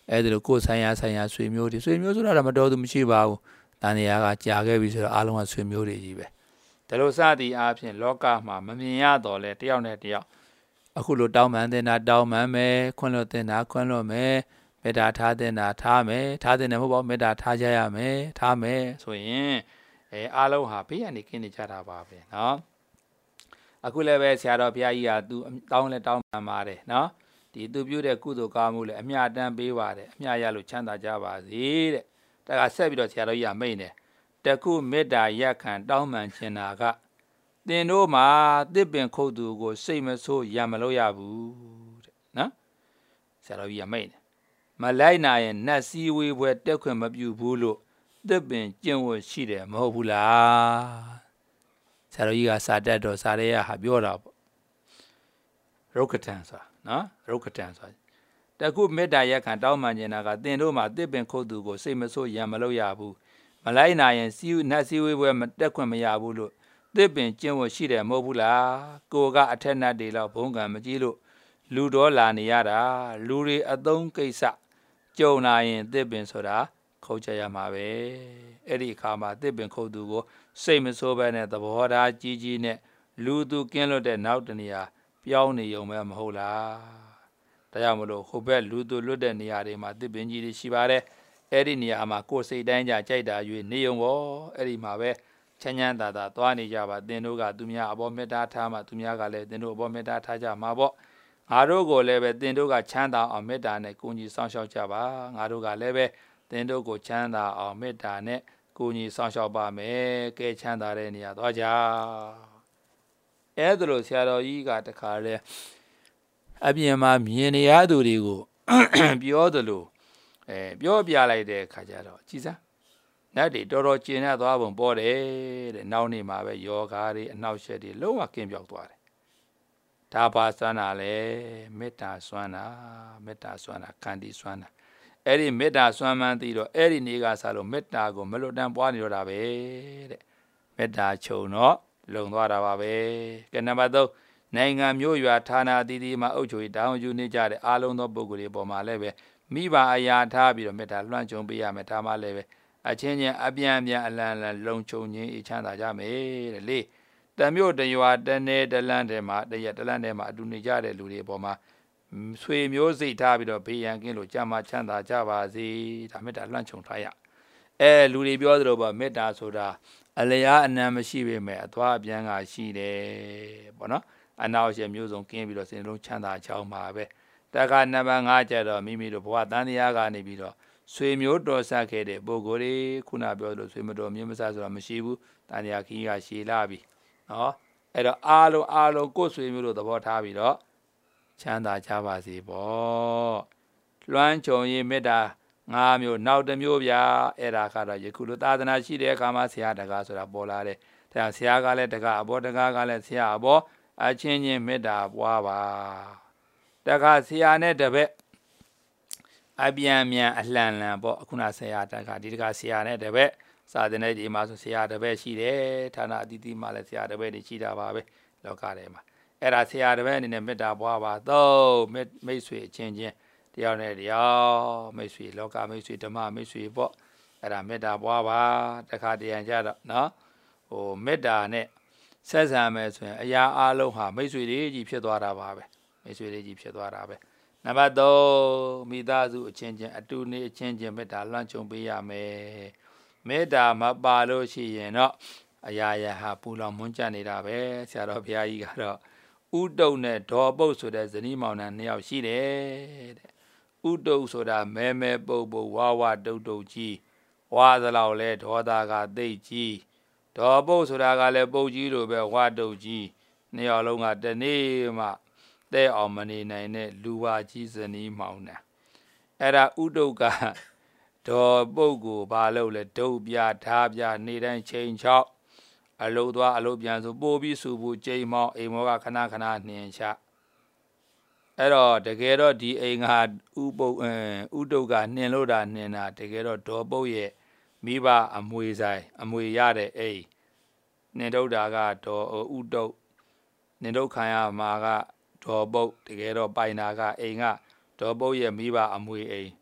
အဲ့ဒါလို့ကိုယ်ဆိုင်ရာဆိုင်ရာဆွေမျိုးတွေဆွေမျိုးဆိုတာတော့မတော်သူမရှိပါဘူးတန်တရားကကြာခဲ့ပြီဆိုတော့အားလုံးကဆွေမျိုးတွေကြီးပဲဒါလို့စသည်အားဖြင့်လောကမှာမမြင်ရတော့လဲတယောက်နဲ့တယောက်အခုလိုတောင်းပန်တင်တာတောင်းပန်မယ်ခွင့်လွှတ်တင်တာခွင့်လွှတ်မယ်မေတ္တာထားတင်တာထားမယ်ထားတင်တယ်မဟုတ်ပါဘူးမေတ္တာထားကြရမယ်ထားမယ်ဆိုရင်အဲအားလုံးဟာဘေးကနေကင်းနေကြတာပါပဲเนาะအခုလည်းပဲဆရာတော်ဘုရားကြီးကသူတောင်းလဲတောင်းပန်ပါတယ်เนาะဒီသူပြုတဲ့ကုသိုလ်ကောင်းမှုလည်းအမျှတမ်းပေးပါတယ်အမျှရလို့ချမ်းသာကြပါစေတဲ့ဒါကဆက်ပြီးတော့ဆရာတော်ကြီးကမိန့်တယ်တခုမေတ္တာရက်ခံတောင်းပန်ခြင်းနာကသင်တို့မှာတစ်ပင်ခုတ်သူကိုစိတ်မဆိုးရံမလို့ရဘူးတဲ့နော်ဆရာတော်ကြီးကမိန့်တယ်မလိုက်နာရင်နတ်စည်းဝေးပွဲတက်ခွင့်မပြုဘူးလို့တစ်ပင်ကျင့်ဝတ်ရှိတယ်မဟုတ်ဘူးလားဆရာတော်ကြီးကစာတတ်တော်စာရဲဟာပြောတာပေါ့ရုပ်ကထံဆိုတာနော်ရုပ်ကထံဆိုတာတခုမေတ္တာရက်ခံတောင်းပန်ခြင်းနာကသင်တို့မှာတစ်ပင်ခုတ်သူကိုစိတ်မဆိုးရံမလို့ရဘူးမလိုက်နာရင်စီနတ်စည်းဝေးပွဲမတက်ခွင့်မရဘူးလို့တစ်ပင်ကျင့်ဝတ်ရှိတယ်မဟုတ်ဘူးလားကိုကအထက်နတ်တွေတော့ဘုံကံမကြည့်လို့လူတော်လာနေရတာလူတွေအသုံးကိစ္စကြုံလာရင်တစ်ပင်ဆိုတာခုတ်ချရမှာပဲအဲ့ဒီအခါမှာတစ်ပင်ခုတ်သူကိုစိတ်မဆိုးပဲနဲ့သဘောထားကြီးကြီးနဲ့လူသူကင်းလွတ်တဲ့နောက်တနေရာပြောင်းနေုံပဲမဟုတ်လားဒါကြောင့်မလို့ဟိုဘက်လူသူလွတ်တဲ့နေရာတွေမှာတစ်ပင်ကြီးတွေရှိပါတယ်အဲ့ဒီနေရာမှာကိုယ်စိတ်တိုင်းကြကြိုက်တာ၍နေုံပေါ့အဲ့ဒီမှာပဲချမ်းချမ်းသာသာသွားနေကြပါသင်တို့ကသူများအဘောမေတ္တာထားမှသူများကလည်းသင်တို့အဘောမေတ္တာထားကြမှာပေါ့ငါတို့ကိုလည်းပဲသင်တို့ကချမ်းသာအောင်မေတ္တာနဲ့ကိုကြီးဆောင်ရှောက်ကြပါငါတို့ကလည်းပဲသင်တို့ကိုချမ်းသာအောင်မေတ္တာနဲ့ကိုကြီးဆောင်ရှောက်ပါမယ်ကဲချမ်းသာတဲ့နေရာသွားကြအဲ့ဒါလို့ဆရာတော်ကြီးကတခါလဲအပြင်မှာမြင်နေရသူတွေကိုပြောသလိုအဲပြောပြလိုက်တဲ့ခါကျတော့ကြည်စမ်းနတ်တွေတော်တော်ကျင်တဲ့သွားပုံပေါ်တယ်တဲ့နောက်နေ့မှာပဲယောဂါတွေအနှောက်အယှက်တွေလုံးဝကင်းပြောက်သွားတယ်ဒါပါစွမ်းတာလေမေတ္တာစွမ်းတာမေတ္တာစွမ်းတာခန္တီစွမ်းတာအဲ့ဒီမေတ္တာစွမ်းမှန်းသိတော့အဲ့ဒီနေ့ကစလို့မေတ္တာကိုမလွတ်တမ်းပွားနေတော့တာပဲတဲ့မေတ္တာခြုံတော့လုံသွားတာပါပဲကဲနံပါတ်သုံးနိုင်ငံမျိုးရွာဌာနအသီးသီးမှာအုပ်ချုပ်ရေးတောင်းယူနေကြတဲ့အားလုံးသောပုဂ္ဂိုလ်တွေပေါ်မှာလည်းပဲမိဘအရာထားပြီးတော့မေတ္တာလွှမ်းခြုံပေးရမယ်ဒါမှလည်းပဲအချင်းချင်းအပြန်အပြန်အလံလံလုံခြုံခြင်းအချမ်းသာကြမယ်တဲ့လေတမျိုးတရွာတနေတလန်းတဲမှာတရက်တလန်းတဲမှာအတူနေကြတဲ့လူတွေအပေါ်မှာဆွေမျိုးစိတ်ထားပြီးတော့ဘေးရန်ကင်းလို့ကြာမှချမ်းသာကြပါစေဒါမေတ္တာလွှမ်းခြုံထားရအဲလူတွေပြောသလိုပေါ့မေတ္တာဆိုတာအလျားအနံမရှိပေမဲ့အသွားအပြန်ကရှိတယ်ပေါ့နော်အနောက်ရှေ့မျိုးစုံကင်းပြီးတော့စိတ်လုံးချမ်းသာချောင်းပါပဲတက္ကနံပါတ်ငါးကျတော့မိမိတို့ဘဝတန်တရားကနေပြီးတော့ဆွေမျိုးတော်ဆက်ခဲ့တဲ့ပုဂ္ဂိုလ်တွေခုနပြောလို့ဆွေမတော်မျိုးမဆဆိုတာမရှိဘူးတန်တရားခီးကရှည်လာပြီနော်အဲ့တော့အားလုံးအားလုံးကိုယ်ဆွေမျိုးတို့သဘောထားပြီးတော့ချမ်းသာကြပါစေပေါ့လွမ်းခြုံရေးမေတ္တာငါးမျိုးနောက်တစ်မျိုးဗျာအဲ့ဒါကတော့ယခုလိုသာသနာရှိတဲ့အခါမှာဆရာတကားဆိုတာပေါ်လာတယ်ဒါဆရာကလည်းတကားအဘောတကားကလည်းဆရာအဘောအချင်းချင်းမေတ္တာပွားပါတကားဆရာနဲ့တပည့်အပြန်မြန်အလှန်လန်ပေါ့ခုနဆရာတကားဒီတကားဆရာနဲ့တပည့်စာသင်တဲ့ဒီမှာဆိုဆရာတပည့်ရှိတယ်ဌာနအသီးသီးမှာလည်းဆရာတပည့်တွေရှိတာပါပဲလောကထဲမှာအဲ့ဒါဆရာတပည့်အနေနဲ့မေတ္တာပွားပါတော့မိတ်ဆွေအချင်းချင်းတယောက်နဲ့တယောက်မိတ်ဆွေလောကမိတ်ဆွေဓမ္မမိတ်ဆွေပေါ့အဲ့ဒါမေတ္တာပွားပါတခါတရံကြတော့နော်ဟိုမေတ္တာနဲ့ဆက်ဆံမယ်ဆိုရင်အရာအလုံးဟာမိတ်ဆွေတွေကြီးဖြစ်သွားတာပါပဲမိတ်ဆွေတွေကြီးဖြစ်သွားတာပဲနံပါတ်သုံးမိသားစုအချင်းချင်းအတူနေအချင်းချင်းမေတ္တာလွှမ်းခြုံပေးရမယ်မေတ္တာမပါလို့ရှိရင်တော့အရာရာဟာပူလောင်မွန်းကြနေတာပဲဆရာတော်ဘုရားကြီးကတော့ဥတုတ်နဲ့ဒေါ်ပုတ်ဆိုတဲ့ဇနီးမောင်နှံနှစ်ယောက်ရှိတယ်တဲ့ဥတုတ်ဆိုတာမဲမဲပုတ်ပုတ်ဝါဝတုတ်တုတ်ကြီးဝါသလောက်လဲဒေါသကသိတ်ကြီးဒေါ်ပုတ်ဆိုတာကလည်းပုတ်ကြီးလိုပဲဝါတုတ်ကြီးနှစ်ယောက်လုံးကတနေ့မှတဲ့အောင်မနေနိုင်တဲ့လူဝါကြီးဇနီးမောင်နှံအဲ့ဒါဥတုတ်ကဒေါ်ပုတ်ကိုဘာလို့လဲဒုတ်ပြဓာပြနေတိုင်းချိန်ချောက်အလုသွားအလုပြန်ဆိုပို့ပြီးစုဖို့ကြိမ်မောင်းအိမ်မောကခဏခဏနှင်ချအဲ့တော့တကယ်တော့ဒီအိမ်ကဥပုတ်ဥတုတ်ကနှင်လို့တာနှင်တာတကယ်တော့ဒေါ်ပုတ်ရဲ့မိဘအမွေဆိုင်အမွေရတဲ့အိမ်နှင်ထုတ်တာကဒေါ်ဥတုတ်နှင်ထုတ်ခံရမှာကဒေါ်ပုတ်တကယ်တော့ပိုင်တာကအိမ်ကဒေါ်ပုတ်ရဲ့မိဘအမွေအိမ်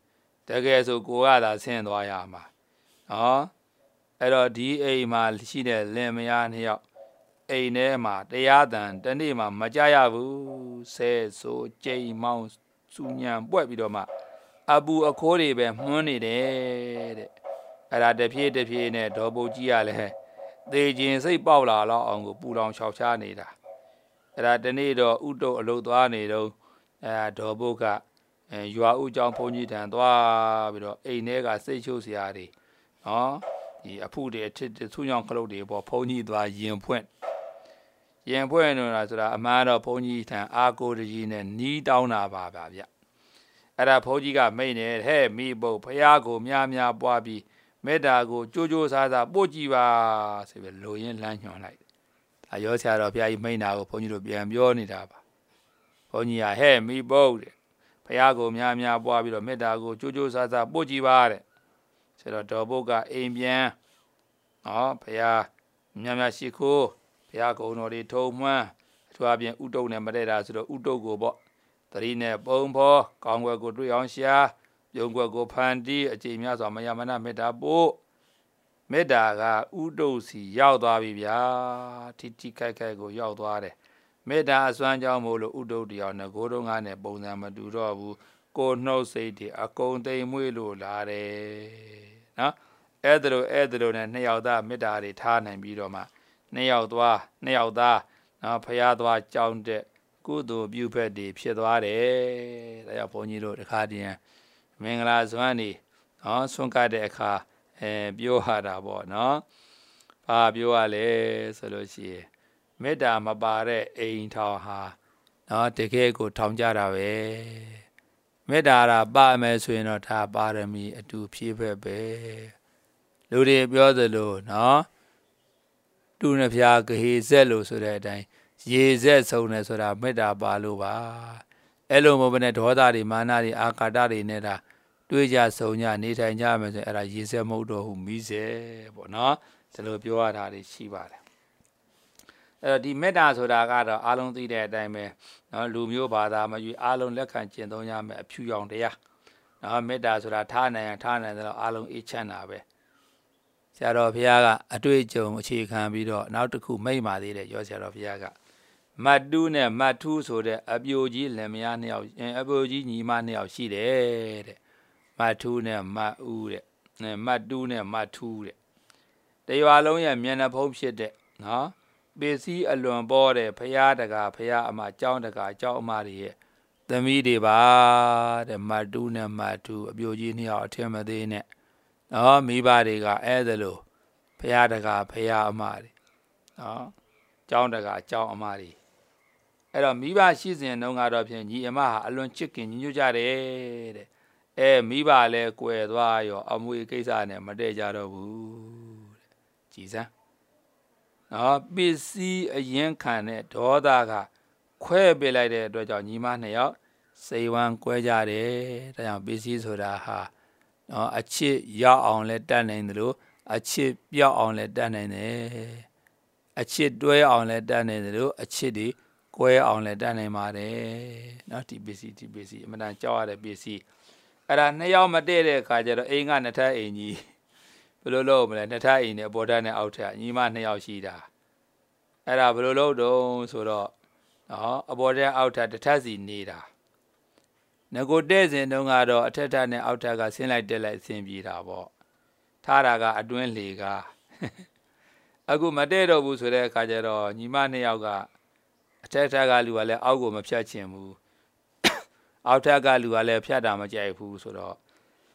တကယ်ဆိုကိုကသာဆင်းသွားရမှာနော်အဲ့တော့ဒီအိမ်မှာရှိတဲ့လင်မယားနှစ်ယောက်အိမ်ထဲမှာတရားတန်တနေ့မှာမကြရဘူးဆဲဆိုကြိမ်မောင်းစူညံပွက်ပြီးတော့မှအပူအခိုးတွေပဲမှုန်းနေတယ်တဲ့အဲ့ဒါတဖြည်းတဖြည်းနဲ့ဒေါ်ပုတ်ကြီးကလည်းသေခြင်းစိတ်ပေါက်လာတော့အောင်ကိုပူလောင်ချောက်ချားနေတာအဲ့ဒါတနေ့တော့ဥတုအလုတ်သွားနေတော့အဲဒေါ်ပုတ်ကအဲရွာဥကျောင်းဘုန်းကြီးထံသွားပြီးတော့အိမ်ထဲကစိတ်ချုပ်စရာတွေနော်ဒီအဖုတွေအထစ်ဆူညောင်းခလုတ်တွေပေါ်ဘုန်းကြီးသွားရင်ဖွင့်ရင်ဖွင့်နေတာဆိုတာအမှားတော့ဘုန်းကြီးထံအာကိုတကြီးနဲ့နီးတောင်းတာပါဗျာဗျအဲ့ဒါဘုန်းကြီးကမိတ်နေဟဲ့မိဘုတ်ဖះကိုများများပွားပြီးမေတ္တာကိုကြိုးကြိုးစားစားပို့ကြည့်ပါဆိုပြီးလိုရင်းလှမ်းညွှန်လိုက်အရောဆရာတော်ဘုရားကြီးမိတ်နာကိုဘုန်းကြီးတို့ပြန်ပြောနေတာပါဘုန်းကြီးကဟဲ့မိဘုတ်တဲ့ဖះကိုများများပွားပြီးတော့မေတ္တာကိုကြိုးကြိုးစားစားပို့ကြည့်ပါတဲ့ဆိုတော့တော်ဘုတ်ကအိမ်ပြန်နော်ဖះများများရှိခိုးဘုရားကုံတော်တွေထုံမှန်းအထူးအပြင်ဥတုနဲ့မတည့်တာဆိုတော့ဥတုကိုပေါ့သတိနဲ့ပုံဖော်ကောင်းွယ်ကိုတွေ့အောင်ရှာပြုံးွယ်ကိုဖန်တီးအကြိမ်များစွာမယမနာမေတ္တာပို့မေတ္တာကဥတုစီရောက်သွားပြီဗျာထိထိခိုက်ခိုက်ကိုရောက်သွားတယ်မေတ္တာအစွမ်းကြောင့်မို့လို့ဥတုတရားနဲ့ကိုယ်တော်ကနဲ့ပုံစံမတူတော့ဘူးကိုနှုတ်စိတ်တွေအကုန်သိမ်မွေ့လို့လာတယ်နော်အဲ့ဒါလိုအဲ့ဒါလိုနဲ့နှစ်ယောက်သားမေတ္တာတွေထားနိုင်ပြီးတော့မှနှစ်ယောက်သွားနှစ်ယောက်သားနော်ဖျားသွားကြောင်းတဲ့ကုသိုလ်ပြုဖက်တွေဖြစ်သွားတယ်ဒါကြောင့်ဘုန်းကြီးတို့တခါတည်းမင်္ဂလာစွမ်းနေနော်ဆွန့်ကတ်တဲ့အခါအဲပြောရတာပေါ့နော်ဘာပြောရလဲဆိုလို့ရှိရင်မေတ္တာမပါတဲ့အိမ်ထောင်ဟာနော်တကယ်ကိုထောင်ကြတာပဲမေတ္တာရာပါမယ်ဆိုရင်တော့ဒါပါရမီအတူဖြည့်ဖက်ပဲလူတွေပြောသလိုနော်တူနှဖျားကဟေဆက်လို့ဆိုတဲ့အတိုင်းရေဆက်ဆုံးတယ်ဆိုတာမေတ္တာပါလို့ပါအဲ့လိုမဟုတ်ဘဲနဲ့ဒေါသတွေမာနတွေအာကာတတွေနဲ့ဒါတွေးကြဆုံကြနေထိုင်ကြမယ်ဆိုရင်အဲ့ဒါရေဆက်မဟုတ်တော့ဘူးမိစေပေါ့နော်ဒီလိုပြောရတာတွေရှိပါတယ်အဲ့တော့ဒီမေတ္တာဆိုတာကတော့အားလုံးသိတဲ့အတိုင်းပဲနော်လူမျိုးဘာသာမရွေးအားလုံးလက်ခံကျင့်သုံးရမယ်အဖြူရောင်တရားနော်မေတ္တာဆိုတာထားနိုင်ရင်ထားနိုင်တယ်လို့အားလုံးအေးချမ်းတာပဲဆရာတော်ဘုရားကအတွေ့အကြုံအခြေခံပြီးတော့နောက်တစ်ခုမိတ်ပါသေးတယ်ရောဆရာတော်ဘုရားကမတ်တူးနဲ့မတ်ထူးဆိုတဲ့အပြိုကြီးလင်မယားနှစ်ယောက်အပြိုကြီးညီမနှစ်ယောက်ရှိတယ်တဲ့မတ်ထူးနဲ့မတ်ဦးတဲ့မတ်တူးနဲ့မတ်ထူးတဲ့တရွာလုံးရဲ့မျက်နှာဖုံးဖြစ်တဲ့နော်ပစ္စည်းအလွန်ပေါ်တဲ့ဖရာတကာဖရာအမအကြောင်းတကာအကြောင်းအမတွေရဲ့သမီးတွေပါတဲ့မတ်တူးနဲ့မတ်ထူးအပြိုကြီးနှစ်ယောက်အထင်မသေးနဲ့နော်မိဘတွေကအဲ့ဒါလို့ဖရာတကာဖရာအမတွေနော်အကြောင်းတကာအကြောင်းအမတွေအဲ့တော့မိဘရှိစဉ်တုန်းကတော့ဖြင့်ညီအမဟာအလွန်ချစ်ခင်ညီညွတ်ကြတယ်တဲ့အဲမိဘလည်းကွယ်သွားရောအမွေကိစ္စနဲ့မတည့်ကြတော့ဘူးတဲ့ကြည်စမ်းနော်ပစ္စည်းအရင်ခံတဲ့ဒေါသကခွဲပေးလိုက်တဲ့အတွက်ကြောင့်ညီမနှစ်ယောက်စိတ်ဝမ်းကွဲကြတယ်ဒါကြောင့်ပစ္စည်းဆိုတာဟာနော်အချစ်ရောက်အောင်လဲတတ်နိုင်တယ်လို့အချစ်ပြောက်အောင်လဲတတ်နိုင်တယ်အချစ်တွဲအောင်လဲတတ်နိုင်တယ်လို့အချစ်တွေကွဲအောင်လဲတတ်နိုင်ပါတယ်နော်ဒီပစ္စည်းဒီပစ္စည်းအမှန်တန်ကြောက်ရတဲ့ပစ္စည်းအဲ့ဒါနှစ်ယောက်မတည့်တဲ့အခါကျတော့အိမ်ကနှစ်ထပ်အိမ်ကြီးဘယ်လိုလုပ်မလဲနှစ်ထပ်အိမ်နဲ့အပေါ်ထပ်နဲ့အောက်ထပ်ညီမနှစ်ယောက်ရှိတာအဲ့ဒါဘယ်လိုလုပ်တော့ဆိုတော့နော်အပေါ်ထပ်အောက်ထပ်တစ်ထပ်စီနေတာငကိုတဲ့စဉ်တုန်းကတော့အထက်ထပ်နဲ့အောက်ထပ်ကဆင်းလိုက်တက်လိုက်ဆင်းပြေးတာပေါ့ထားတာကအတွင်းလေကအခုမတည့်တော့ဘူးဆိုတဲ့အခါကျတော့ညီမနှစ်ယောက်ကအထက်ထပ်ကလူကလည်းအောက်ကိုမဖြတ်ချင်ဘူးအောက်ထပ်ကလူကလည်းဖြတ်တာမကြိုက်ဘူးဆိုတော့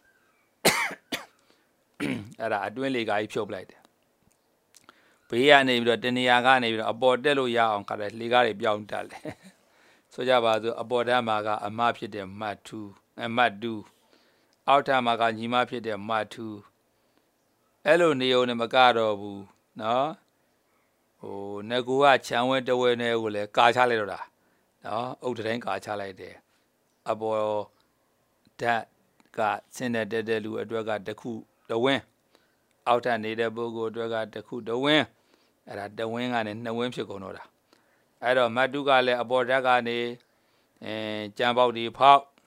အဲ့ဒါအတွင်းလေကကြီးဖြုတ်လိုက်တယ်ဘေးကနေပြီးတော့တနေရာကနေပြီးတော့အပေါ်တက်လို့ရအောင်ခါတယ်လေကားတွေပြောင်းတက်တယ်ဆိုကြပါစို့အပေါ်ထပ်မှာကအမဖြစ်တဲ့မတ်ထူးအမတ်တူးအောက်ထပ်မှာကညီမဖြစ်တဲ့မတ်ထူးအဲ့လိုနေုံနဲ့မကတော့ဘူးနော်ဟိုငကူကခြံဝဲတဝဲနဲ့ကိုလည်းကာချလိုက်တော့တာနော်အုတ်တိုင်းကာချလိုက်တယ်အပေါ်ဓာတ်ကဆင်းတဲ့တဲတဲလူအတွက်ကတခုတဝင်းအောက်ထပ်နေတဲ့ပုဂ္ဂိုလ်အတွက်ကတခုတဝင်းအဲ့ဒါတဝင်းကနေနှစ်ဝင်းဖြစ်ကုန်တော့တာအဲ့တော့မတ်တုကလည်းအပေါ်ဓာတ်ကနေအဲကြံပေါက်ဒီဖောက်ရ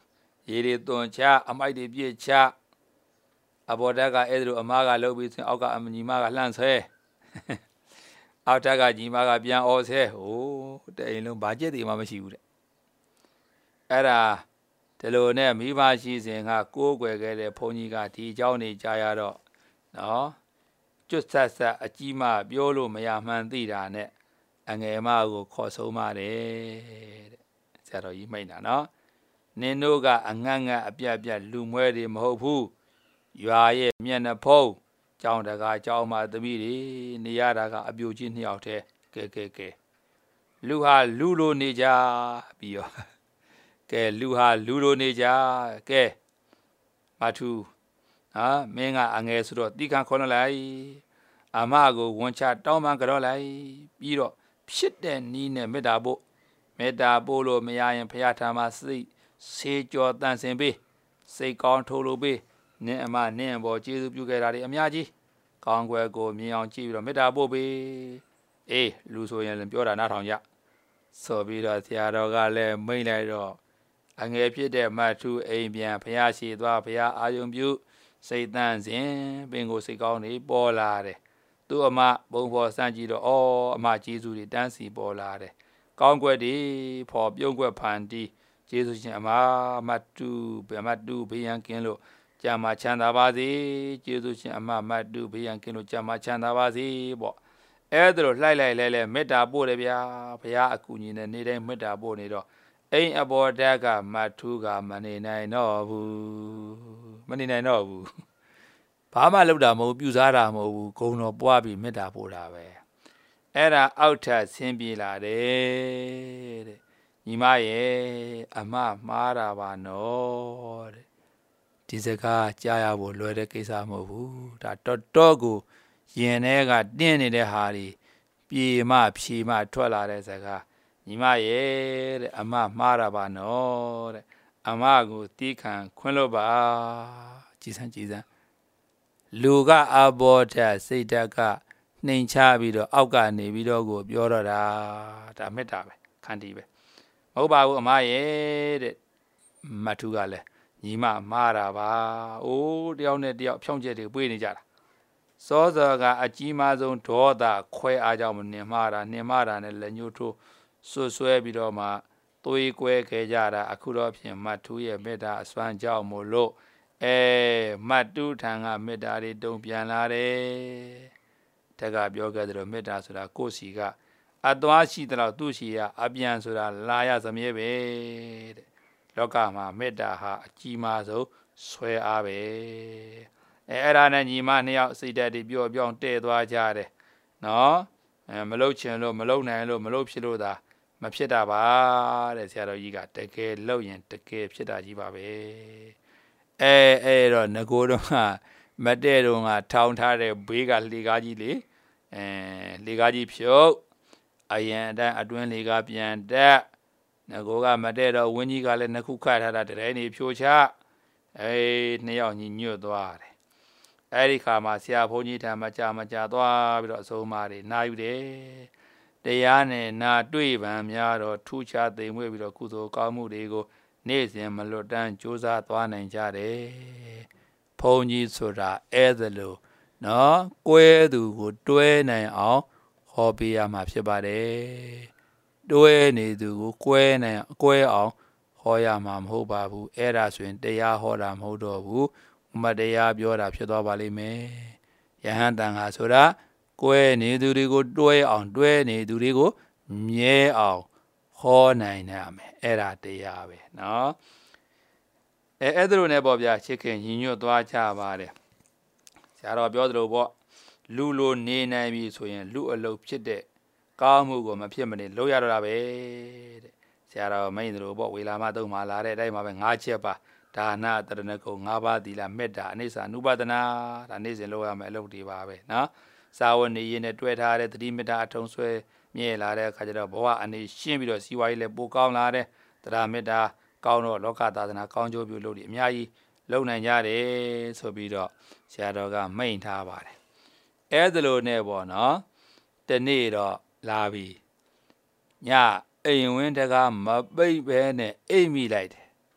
ရေတွေသွန်ချအမိုက်တွေပြည့်ချအဘော်တက်ကအဲ့ဒါလိုအမားကလှုပ်ပြီးဆိုအောက်ကအညီမကလှန့်ဆွဲအောက်တက်ကညီမကပြန်အော်ဆဲဟိုတအိမ်လုံးဘာကြက်တွေမှမရှိဘူးတဲ့အဲ့ဒါဒီလိုနဲ့မိဘရှိစဉ်ကကိုးကွယ်ခဲ့တဲ့ဘုန်းကြီးကဒီအကြောင်းနေကြားရတော့နော်ကျွတ်ဆက်ဆက်အကြီးမပြောလို့မရမှန်းသိတာနဲ့အငယ်မကိုခေါ်ဆုံးပါတယ်တဲ့ဆရာတော်ကြီးမိန့်တာနော်နင်တို့ကအငတ်ငတ်အပြတ်ပြတ်လူမွဲတွေမဟုတ်ဘူးရွာရဲ့မျက်နှာဖုံးကြောင်းတကားကြောင်းမသမီးတွေနေရတာကအပြိုကြီးနှစ်ယောက်တည်းကဲကဲကဲလူဟာလူလိုနေကြပြီးရောကဲလူဟာလူလိုနေကြကဲမထူဟာမင်းကအငယ်ဆိုတော့တိခံခေါ်လိုက်အမကိုဝန်ချတောင်းပန်ကြတော့လိုက်ပြီးတော့ဖြစ်တဲ့နီးနဲ့မေတ္တာပို့မေတ္တာပို့လို့မရရင်ဘုရားထာမစိတ်ဆေးကြောတန်ဆင်ပေးစိတ်ကောင်းထိုးလို့ပေးနင်းအမနင်းဘောကျေးဇူးပြုခဲ့တာတွေအများကြီးကောင်းကွယ်ကိုမြင်အောင်ကြည့်ပြီးတော့မေတ္တာပို့ပေးအေးလူဆိုရင်လည်းပြောတာနားထောင်ကြဆိုပြီးတော့ဆရာတော်ကလည်းမိန့်လိုက်တော့အငယ်ဖြစ်တဲ့မထူအိမ်ပြန်ဘုရားရှိသွားဘုရားအာယုံပြုစိတ်တန်းစဉ်ပင်ကိုစိတ်ကောင်းနေပေါ်လာတယ်သူ့အမဘုံဖော်စမ်းကြည့်တော့အော်အမကျေးဇူးတွေတန်းစီပေါ်လာတယ်ကောင်းကွက်တွေဖော်ပြုံးကွက်ဖန်တီးကျေးဇူးရှင်အမမတူဗမတူဘေးရန်ကင်းလို့ကြာမချမ်းသာပါစေကျေးဇူးရှင်အမမတူဘေးရန်ကင်းလို့ကြာမချမ်းသာပါစေပေါ့အဲ့ဒါလိုလှိုက်လိုက်လဲလဲမေတ္တာပို့တယ်ဗျာဘုရားအကူညီနဲ့နေတိုင်းမေတ္တာပို့နေတော့အိမ်အဘော်တက်ကမထူးကမနေနိုင်တော့ဘူးမနေနိုင်တော့ဘူးဘာမှလုပ်တာမဟုတ်ပြူစားတာမဟုတ်ဘူးဂုံတော်ပွားပြီးမေတ္တာပို့တာပဲအဲ့ဒါအောက်ထပ်ဆင်းပြေးလာတယ်တဲ့ညီမရဲ့အမမှားတာပါနော်တဲ့ဒီစကားကြားရဖို့လွယ်တဲ့ကိစ္စမဟုတ်ဘူးဒါတော်တော်ကိုရင်ထဲကတင်းနေတဲ့ဟာတွေပြေမဖြေမထွက်လာတဲ့စကားညီမရဲ့တဲ့အမမှားတာပါနော်တဲ့အမကိုတီးခံခွင့်လို့ပါကြည်စမ်းကြည်စမ်းလူကအဘောဓာတ်စိတ်ဓာတ်ကနှိမ်ချပြီးတော့အောက်ကနေပြီးတော့ကိုပြောတော့တာဒါမေတ္တာပဲခန္တီပဲမဟုတ်ပါဘူးအမရဲ့တဲ့မထူးကလည်းညီမမှားတာပါအိုးတယောက်နဲ့တယောက်ဖြောင်းချက်တွေပွေးနေကြတာစောစောကအကြီးမားဆုံးဒေါသခွဲအားကြောင့်မနှင်မှားတာနှင်မှားတာနဲ့လက်ညှိုးထိုးဆွဆွဲပြီးတော့မှသွေးကွဲခဲ့ကြတာအခုတော့ဖြင့်မထူးရဲ့မေတ္တာအစွမ်းကြောင့်မို့လို့အဲမတ်တူးထံကမေတ္တာတွေတုံပြန်လာတယ်တက်ကပြောခဲ့တယ်လို့မေတ္တာဆိုတာကိုယ်စီကအသွားရှိတဲ့လောက်သူ့စီကအပြန်ဆိုတာလာရစမြဲပဲတဲ့လောကမှာမေတ္တာဟာအကြီးမားဆုံးဆွဲအားပဲအဲအဲ့ဒါနဲ့ညီမနှစ်ယောက်စိတ်ဓာတ်တွေပြောပြောင်းတဲ့သွားကြတယ်နော်အဲမလုတ်ချင်လို့မလုတ်နိုင်လို့မလုတ်ဖြစ်လို့သာမဖြစ်တာပါတဲ့ဆရာတော်ကြီးကတကယ်လုတ်ရင်တကယ်ဖြစ်တာကြီးပါပဲအဲအဲ့တော့ငကိုတော့မတဲ့တော့ကထောင်ထားတဲ့ဘေးကလေကားကြီးလေအဲလေကားကြီးဖြုတ်အရင်အတိုင်းအတွင်းလေကားပြန်တက်ငကိုကမတဲ့တော့ဝင်းကြီးကလည်းနှစ်ခုခတ်ထားတာတရဲနေဖြိုချအဲနှစ်ယောက်ညီညွတ်သွားတယ်အဲ့ဒီခါမှာဆရာဘုန်းကြီးထံမှာကြာမကြာသွားပြီးတော့အဆုံးအမတွေနာယူတယ်တရားနဲ့နာတွေ့ပံများတော့ထူးခြားသိမ်မွေ့ပြီးတော့ကုသိုလ်ကောင်းမှုတွေကိုနေ့စဉ်မလွတ်တမ်းကြိုးစားသွားနိုင်ကြတယ်ဘုန်းကြီးဆိုတာအဲ့ဒါလို့နော်ကွဲသူကိုတွဲနိုင်အောင်ဟောပေးရမှာဖြစ်ပါတယ်တွဲနေသူကိုကွဲနိုင်ကွဲအောင်ဟောရမှာမဟုတ်ပါဘူးအဲ့ဒါဆိုရင်တရားဟောတာမဟုတ်တော့ဘူးမတရားပြောတာဖြစ်သွားပါလိမ့်မယ်ယဟန်တန်ခါဆိုတာကွဲနေသူတွေကိုတွဲအောင်တွဲနေသူတွေကိုမြဲအောင်ဟောနိုင်ရမယ်အဲ့ဒါတရားပဲเนาะအဲအဲ့ဒါလိုနဲ့ပေါ့ဗျာချစ်ခင်ညီညွတ်သွားကြပါတယ်ဆရာတော်ပြောသလိုပေါ့လူလိုနေနိုင်ပြီဆိုရင်လူအလုပ်ဖြစ်တဲ့ကောင်းမှုကိုမဖြစ်မနေလုပ်ရတော့တာပဲတဲ့ဆရာတော်မိန်သလိုပေါ့ဝေလာမသုံးမှာလာတဲ့အတိုင်းမှာပဲငါးချက်ပါဒါနတရဏဂုံငါးပါးသီလမေတ္တာအနိစ္စအနုပဒနာဒါနေ့စဉ်လုပ်ရမယ်အလုပ်တွေပါပဲနော်စာဝတ်နေရင်းနဲ့တွဲထားတဲ့သတိမေတ္တာအထုံဆွဲမြဲလာတဲ့အခါကျတော့ဘဝအနေရှင်းပြီးတော့စီဝါရေးလည်းပိုကောင်းလာတဲ့တရားမေတ္တာကောင်းတော့လောကသာသနာကောင်းကျိုးပြုလုပ်တွေအများကြီးလုပ်နိုင်ကြတယ်ဆိုပြီးတော့ဆရာတော်ကမိန့်ထားပါတယ်အဲဒါလိုနဲ့ပေါ့နော်တနေ့တော့လာပြီညအိမ်ဝင်းတကားမပိတ်ပဲနဲ့အိမ်မိလိုက်တယ်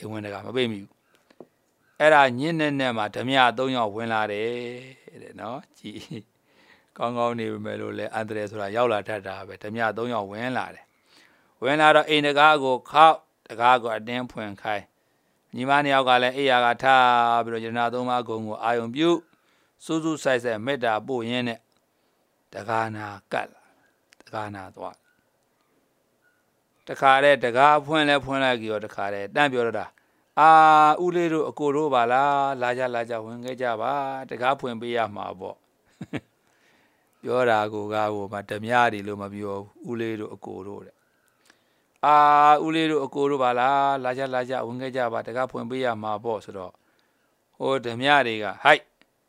အိမ်ဝင်တကာမပိတ်မိဘူးအဲ့ဒါညင်းနဲ့နဲ့မှာဓမြသုံးယောက်ဝင်လာတယ်တဲ့နော်ကြည်ကောင်းကောင်းနေပြီမဲ့လို့လဲအန္တရာယ်ဆိုတာရောက်လာတတ်တာပဲဓမြသုံးယောက်ဝင်လာတယ်ဝင်လာတော့အိမ်တကားကိုခောက်တကားကိုအတင်းဖွင့်ခိုင်းညီမနှစ်ယောက်ကလည်းအိယာကထားပြီးတော့ယရနာသုံးပါးဂုံကိုအာယုံပြုစူးစူးဆိုင်ဆိုင်မေတ္တာပို့ရင်းနဲ့တကားနာကတ်လာတကားနာသွားတခါတဲ့တကားဖွင့်လဲဖွင့်လိုက်ကြရောတခါတဲ့တန့်ပြောတော့တာအာဦးလေးတို့အကိုတို့ပါလားလာကြလာကြဝင်ခဲ့ကြပါတကားဖွင့်ပေးရမှာပေါ့ပြောတာကိုကကိုမဓမြတွေလို့မပြောဦးလေးတို့အကိုတို့တဲ့အာဦးလေးတို့အကိုတို့ပါလားလာကြလာကြဝင်ခဲ့ကြပါတကားဖွင့်ပေးရမှာပေါ့ဆိုတော့ဟိုဓမြတွေကဟိုက်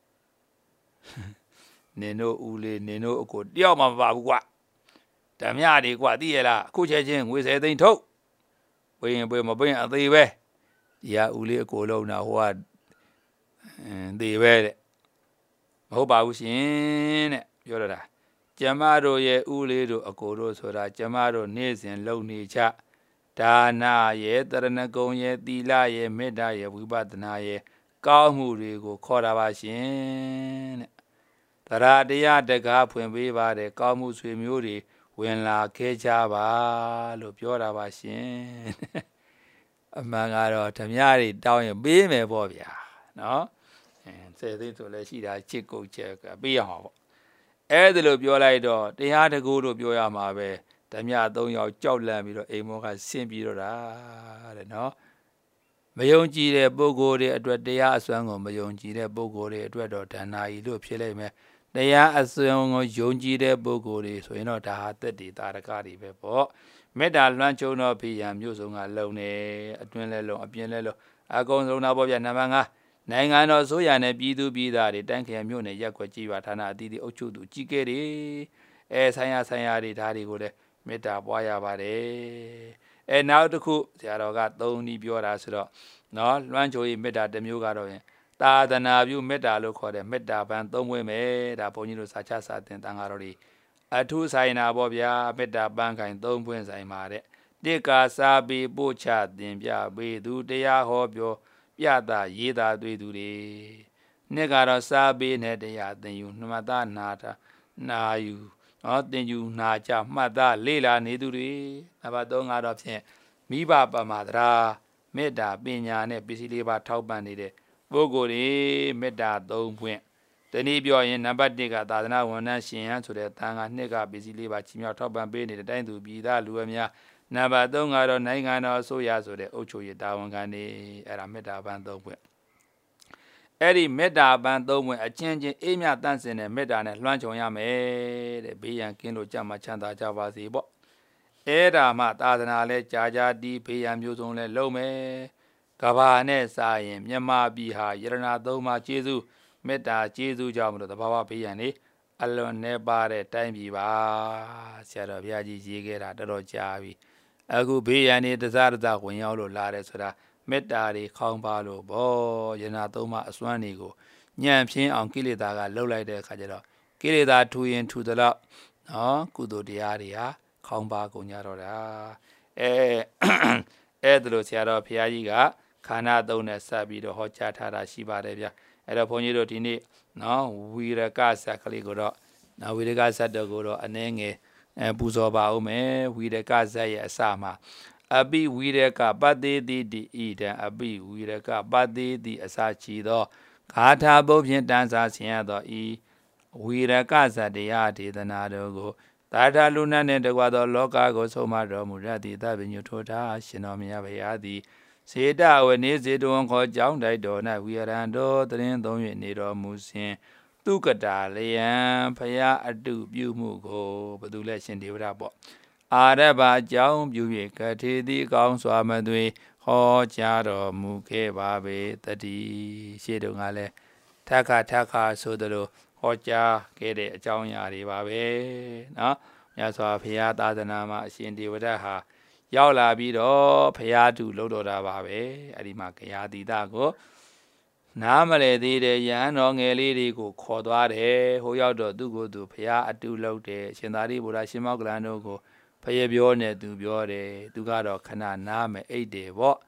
နင်တို့ဦးလေးနင်တို့အကိုတယောက်မှမပါဘူးကွာဓမြတွေကွာသိရလားအခုချက်ချင်းငွေဆယ်သိန်းထုတ်ဝေရင်ပေးမပေးအသေးပဲဒီဟာဦးလေးအကိုလုံးတာဟိုကအင်းသေးပဲတဲ့မဟုတ်ပါဘူးရှင်တဲ့ပြောရတာကျမတို့ရဲ့ဦးလေးတို့အကိုတို့ဆိုတာကျမတို့နေ့စဉ်လုံနေချဒါနာရဲ့တရဏဂုံရဲ့သီလရဲ့မေတ္တာရဲ့ဝိပဿနာရဲ့ကောင်းမှုတွေကိုခေါ်တာပါရှင်တဲ့တရားတရားတကားဖွင့်ပေးပါတယ်ကောင်းမှုဆွေမျိုးတွေဝင်လာခဲ့ကြပါလို့ပြောတာပါရှင်အမှန်ကတော့ဓမြတွေတောင်းရင်ပေးမယ်ပေါ့ဗျာနော်အဲဆယ်သိန်းဆိုလည်းရှိတာချစ်ကုန်ချက်ကပေးရမှာပေါ့အဲ့ဒါလို့ပြောလိုက်တော့တရားတကူလို့ပြောရမှာပဲဓမြသုံးယောက်ကြောက်လန့်ပြီးတော့အိမ်မောကဆင်းပြီးတော့တာတဲ့နော်မယုံကြည်တဲ့ပုဂ္ဂိုလ်တွေအတွက်တရားအစွမ်းကိုမယုံကြည်တဲ့ပုဂ္ဂိုလ်တွေအတွက်တော့ဒါနာယီလို့ဖြစ်လိမ့်မယ်တရားအစွမ်းကိုယုံကြည်တဲ့ပုဂ္ဂိုလ်တွေဆိုရင်တော့ဒါဟာသက်တည်တာရကတွေပဲပေါ့မေတ္တာလွှမ်းခြုံတော့ဖိယံမျိုးစုံကလုံနေအတွင်းလဲလုံအပြင်လဲလုံအကုန်လုံးတော့ဗျာနံပါတ်ငါးနိုင်ငံတော်ဆိုရနဲ့ပြည်သူပြည်သားတွေတိုင်းခရိုင်မြို့နယ်ရက်ွက်ကြီးပါဌာနအသီးသီးအုပ်ချုပ်သူကြီးကဲတွေအဲဆိုင်ရဆိုင်ရတွေဒါတွေကိုလည်းမေတ္တာပွားရပါတယ်အဲနောက်တစ်ခုဆရာတော်ကသုံးနည်းပြောတာဆိုတော့နော်လွှမ်းခြုံရေးမေတ္တာတစ်မျိုးကတော့ရင်သာသနာပြုမေတ္တာလို့ခေါ်တဲ့မေတ္တာပန်သုံးပွင့်မယ်ဒါဘုန်းကြီးတို့စာချစာသင်တန်ဃာတော်တွေအထုဆိုင်နာပေါ့ဗျာမေတ္တာပန်းခိုင်သုံးပွင့်ဆိုင်ပါတဲ့တိကာစာပေပို့ချသင်ပြပေးသူတရားဟောပြောပြတာရေးတာတွေ့သူတွေနှစ်ကတော့စာပေနဲ့တရားသင်ယူနှမသားနာတာနာယူနော်သင်ယူနာကြမှတ်သားလေ့လာနေသူတွေနံပါတ်သုံးကတော့ဖြင့်မိဘပမာဒရာမေတ္တာပညာနဲ့ပစ္စည်းလေးပါထောက်ပံ့နေတဲ့ပုဂ္ဂိုလ်တွေမေတ္တာသုံးပွင့်တနည်းပြောရင်နံပါတ်တစ်ကသာသနာဝန်ထမ်းရှင်ဟန်ဆိုတဲ့တန်ခါနှစ်ကပစ္စည်းလေးပါချီးမြှောက်ထောက်ပံ့ပေးနေတဲ့တိုင်းသူပြည်သားလူအများနံပါတ်သုံးကတော့နိုင်ငံတော်အစိုးရဆိုတဲ့အုပ်ချုပ်ရေးတာဝန်ခံတွေအဲ့ဒါမေတ္တာပန်းသုံးပွင့်အဲ့ဒီမေတ္တာပန်းသုံးပွင့်အချင်းချင်းအေးမြတန့်စင်တဲ့မေတ္တာနဲ့လွှမ်းခြုံရမယ်တဲ့ဘေးရန်ကင်းလို့ကြမှာချမ်းသာကြပါစေပေါ့အဲ့ဒါမှသာသနာလဲကြာကြာတီးဘေးရန်မျိုးစုံလဲလုံးမယ်ကဘာနဲ့စာရင်မြမပြည်ဟာယရနာသုံးပါးကျေးဇူးမေတ္တာကျေးဇူးကြောင့်မလို့တဘာဝဘေးရန်နေအလွန်နေပါတဲ့တိုင်းပြည်ပါဆရာတော်ဘုရားကြီးရေးခဲ့တာတော်တော်ကြာပြီအခုဘေးရန်နေတစားတစားဝင်ရောက်လို့လာတယ်ဆိုတာမေတ္တာတွေခေါင်းပါလို့ဘောယနာသုံးပါအစွမ်းတွေကိုညံ့ဖြင်းအောင်ကိလေသာကလှုပ်လိုက်တဲ့အခါကျတော့ကိလေသာထူရင်ထူသလောက်နော်ကုသိုလ်တရားတွေဟာခေါင်းပါကုန်ကြတော့တာအဲအဲ့ဒါလို့ဆရာတော်ဘုရားကြီးကခန္ဓာသုံးနဲ့ဆက်ပြီးတော့ဟောကြားထားတာရှိပါတယ်ဗျအဲ့တော့ဘုန်းကြီးတို့ဒီနေ့နော်ဝီရကဆက်ကလေးကိုတော့နော်ဝီရကဆက်တော့ကိုတော့အနည်းငယ်အဲပူဇော်ပါဦးမယ်ဝီရကဇက်ရဲ့အစမှာအပိဝီရကပတိတိတိဣဒံအပိဝီရကပတိတိအစချီသောဂါထာပုဖြင့်တန်းစားဆင်ရသောဤဝီရကဇတ်တရားဒေသနာတို့ကိုသာထာလူနာနှင့်တကွာသောလောကကိုဆုံးမတော်မူရသည့်သဗ္ဗညုထိုထာရှင်တော်မြတ်ဗျာသည်စေတဝနေစေတဝံခေါ်ကြောင်းတိုက်တော်၌ဝီရံတော်တရင်သုံး၍နေတော်မူစဉ်သူကတာလျံဖရာအတုပြုမှုကိုဘသူလဲရှင်ဒေဝရပေါ့အာရဘအကြောင်းပြု၍ကထေတိကောင်းစွာမသွေဟောကြားတော်မူခဲ့ပါပေတတိရှေ့တုန်းကလည်းထခါထခါဆိုသလိုဟောကြားခဲ့တဲ့အကြောင်းအရာတွေပါပဲနော်မြတ်စွာဘုရားသာသနာမှာအရှင်ဒေဝရဟာရောက်လာပြီးတော့ဖရာတုလှုပ်တော်တာပါပဲအဲ့ဒီမှာဂယာတိတကိုနားမလဲသေးတဲ့ယဟန်တော်ငယ်လေးတွေကိုခေါ်သွားတယ်ဟိုရောက်တော့သူ့ကိုယ်သူဖရာအတုလှုပ်တယ်ရှင်သာရိပုတ္တရာရှင်မောကလန်တို့ကိုဖယေပြောနေသူပြောတယ်သူကတော့ခဏနားမယ်အိတ်တယ်ပေါ့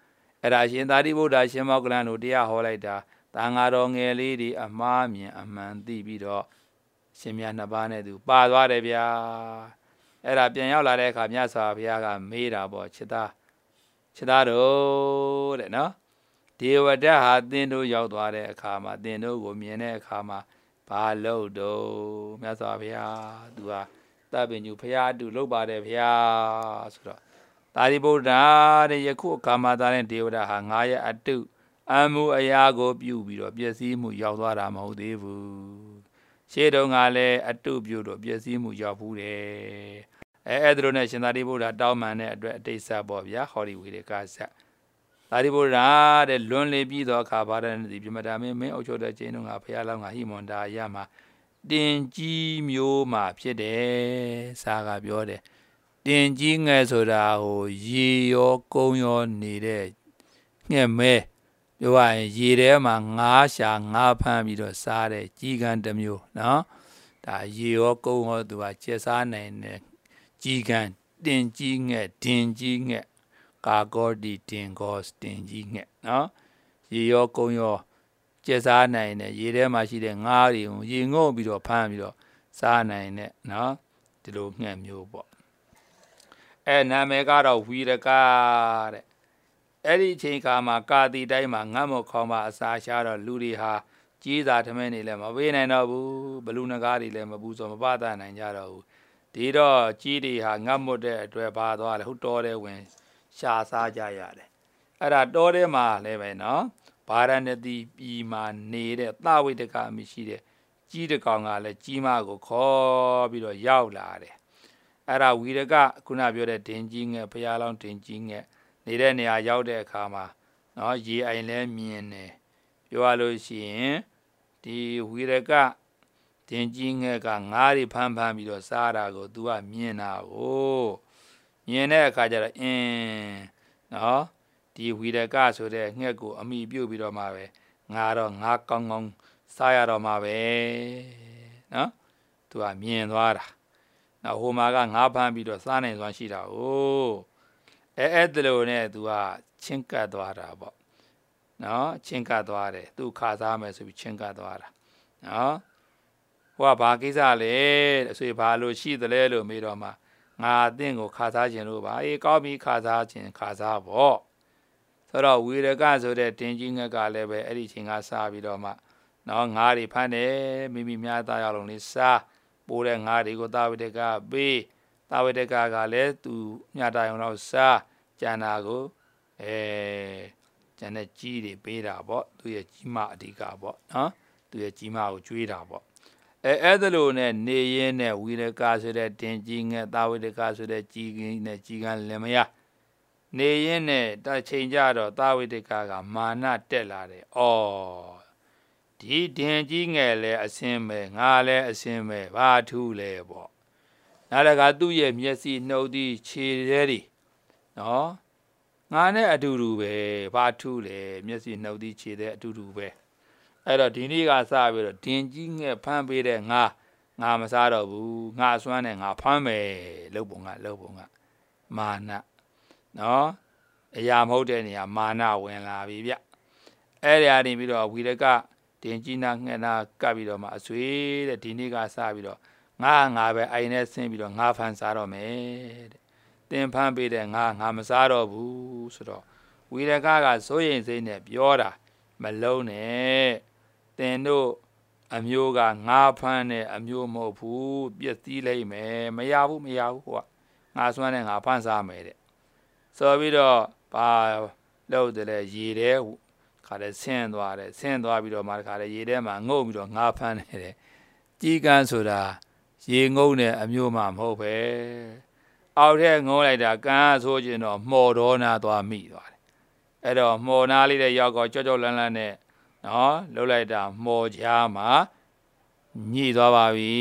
အဲ့ဒါရှင်သာရိပုတ္တရာရှင်မောက္ကလန်တို့တရားဟောလိုက်တာတန်ဃာတော်ငယ်လေးတွေအမှားမြင်အမှန်သိပြီးတော့ရှင်မြတ်နှစ်ပါးနဲ့သူပါသွားတယ်ဗျာအဲ့ဒါပြန်ရောက်လာတဲ့အခါမြတ်စွာဘုရားကမေးတာပေါ့ချစ်သားချစ်သားတို့တဲ့နော်ဒေဝဒတ်ဟာသင်တို့ရောက်သွားတဲ့အခါမှာသင်တို့ကိုမြင်တဲ့အခါမှာဘာလို့တော့မြတ်စွာဘုရားသူဟာတပ်ပင်ညူဘုရားအတူလုပ်ပါတယ်ဘုရားဆိုတော့သာရိပုတ္တရာတဲ့ယခုအခါမှာသာတဲ့ဒေဝဒတ်ဟာငါရဲ့အတုအမှုအရာကိုပြုပြီးတော့ပျက်စီးမှုရောက်သွားတာမဟုတ်သေးဘူးရှေ့တုန်းကလည်းအတုပြုတော့ပျက်စီးမှုရောက်ဘူးတယ်အဲအဲ့ဒါလိုနဲ့ရှင်သာရိပုတ္တရာတောင်းပန်တဲ့အတွက်အတိတ်ဆက်ပေါ့ဗျာဟောဒီဝိရကဆက်သာရိပုတ္တရာတဲ့လွန်လေပြီးတော့အခါဘာတဲ့ဒီပြမတာမင်းမင်းအုပ်ချုပ်တဲ့ကျင်းတို့ကဘုရားလောင်းကဟိမွန်တာရမှာတင်ကြီးမျိုးမှာဖြစ်တယ်စာကပြောတယ်တင်ကြီးငယ်ဆိုတာဟိုရေရောကုန်းရောနေတဲ့ငှက်မဲပြောရရင်ရေထဲမှာငါးရှာငါးဖမ်းပြီးတော့စားတဲ့ကြီးကန်းတစ်မျိုးနော်ဒါရေရောကုန်းရောသူကကျက်စားနိုင်တဲ့ကြီးကန်းတင်ကြီးငှက်တင်ကြီးငှက်ကာကောဒီတင်ကောတင်ကြီးငှက်နော်ရေရောကုန်းရောကျက်စားနိုင်တဲ့ရေထဲမှာရှိတဲ့ငါးတွေကိုရေငုံပြီးတော့ဖမ်းပြီးတော့စားနိုင်တဲ့နော်ဒီလိုငှက်မျိုးပေါ့အဲနာမည်ကတော့ဝီရကတဲ့အဲ့ဒီအချိန်ခါမှာကာတိတိုင်းမှာငတ်မော်ခေါင်းပါအစာရှာတော့လူတွေဟာကြီးစာထမင်းတွေလည်းမပေးနိုင်တော့ဘူးဘလူနဂါးတွေလည်းမပူဆိုမပသနိုင်ကြတော့ဘူးဒီတော့ကြီးတွေဟာငတ်မွတ်တဲ့အတွက်ဘာသွားလဲဟိုတော်တဲ့ဝင်ရှာစားကြရတယ်အဲ့ဒါတော်တဲ့မှာလည်းပဲနော်ဗာရဏသီပြည်မှာနေတဲ့သဝိတကအမိရှိတဲ့ကြီးတကောင်ကလည်းကြီးမကိုခေါ်ပြီးတော့ရောက်လာတယ်အဲ့ဒါဝီရကခုနပြောတဲ့ဒင်ကြီးငယ်ဘုရားလောင်းဒင်ကြီးငယ်နေတဲ့နေရာရောက်တဲ့အခါမှာနော်ရေအိုင်လဲမြင်တယ်ပြောရလို့ရှိရင်ဒီဝီရကဒင်ကြီးငယ်ကငါးတွေဖမ်းဖမ်းပြီးတော့စားတာကို तू ကမြင်တာကိုမြင်တဲ့အခါကျတော့အင်းနော်ဒီဝီရကဆိုတဲ့ငှက်ကိုအမိပြုတ်ပြီးတော့မှပဲငါတော့ငါကောင်းကောင်းစားရတော့မှာပဲနော် तू ကမြင်သွားတာနော်ဟိုမှာကငါဖမ်းပြီးတော့စားနိုင်စွမ်းရှိတာကိုအဲအဲ့ဒါလိုနဲ့ तू ကချင်းကပ်သွားတာပေါ့နော်ချင်းကပ်သွားတယ် तू ခါစားမယ်ဆိုပြီးချင်းကပ်သွားတာနော်ဟိုကဘာကိစ္စလဲအဆွေဘာလို့ရှိသလဲလို့မေးတော့မှငါအသင်ကိုခါစားခြင်းလို့ပါအေးကောင်းပြီခါစားခြင်းခါစားပေါ့ဆိုတော့ဝီရကဆိုတဲ့တင်ကြီးငှက်ကလည်းပဲအဲ့ဒီချိန်ကစားပြီးတော့မှနော်ငါးတွေဖမ်းတယ်မိမိများသားရအောင်လေးစားပိုးတဲ့ငါးတွေကိုသာဝတိကပေးသာဝတိကကလည်းသူညတာရုံတော့စားကျန်တာကိုအဲကျန်တဲ့ကြီးတွေပေးတာပေါ့သူရဲ့ကြီးမအဓိကပေါ့နော်သူရဲ့ကြီးမကိုကျွေးတာပေါ့အဲအဲ့ဒါလိုနဲ့နေရင်းနဲ့ဝီရကဆိုတဲ့တင်ကြီးငှက်သာဝတိကဆိုတဲ့ကြီးကင်းနဲ့ကြီးကန်းလင်မယားနေရင်းနဲ့တချိန်ကြတော့သာဝတိကကမာနတက်လာတယ်။အော်ဒီတင်ကြီးငယ်လဲအစင်းပဲငါလဲအစင်းပဲဘာထူးလဲပေါ့။နောက်တကသူ့ရဲ့မျက်စိနှုတ်ဒီခြေသေးတွေနော်ငါနဲ့အတူတူပဲဘာထူးလဲမျက်စိနှုတ်ဒီခြေသေးအတူတူပဲအဲ့တော့ဒီနေ့ကစပြီးတော့တင်ကြီးငယ်ဖမ်းပေးတဲ့ငါငါမစားတော့ဘူးငါအစွမ်းနဲ့ငါဖမ်းမယ်လို့ပုံကလို့ပုံကမာနနော်အရာမဟုတ်တဲ့နေရာမာနဝင်လာပြီဗျအဲ့ဒီအရင်ပြီးတော့ဝီရကတင်ကြီးနာငှက်နာကပ်ပြီးတော့မှအဆွေတဲ့ဒီနေ့ကစပြီးတော့ငါငါပဲအိုင်နဲ့ဆင်းပြီးတော့ငါဖမ်းစားတော့မယ်တဲ့တင်ဖမ်းပေးတဲ့ငါငါမစားတော့ဘူးဆိုတော့ဝီရကကစိုးရိမ်စိတ်နဲ့ပြောတာမလုံးနဲ့တင်တို့အမျိုးကငါဖမ်းတဲ့အမျိုးမဟုတ်ဘူးပြည့်စည်လိမ့်မယ်မရဘူးမရဘူးဟိုကငါစွမ်းနဲ့ငါဖမ်းစားမယ်တဲ့ဆိုပြီးတော့ဘာလို့တလဲရေတဲ့ခါတဲ့ဆင်းသွားတယ်ဆင်းသွားပြီးတော့မှခါတဲ့ရေထဲမှာငုတ်ပြီးတော့ငါဖမ်းနေတယ်ကြီးကန်းဆိုတာရေငုံတဲ့အမျိုးမှမဟုတ်ပဲအောက်ထဲငုံလိုက်တာကန်းဆိုခြင်းတော့မှော်တော်နာသွားမိသွားတယ်အဲ့တော့မှော်နာလေးတဲ့ရောက်တော့ကြောက်ကြောက်လန့်လန့်နဲ့နော်လှုပ်လိုက်တာမှော်ကြားမှာညှိသွားပါပြီ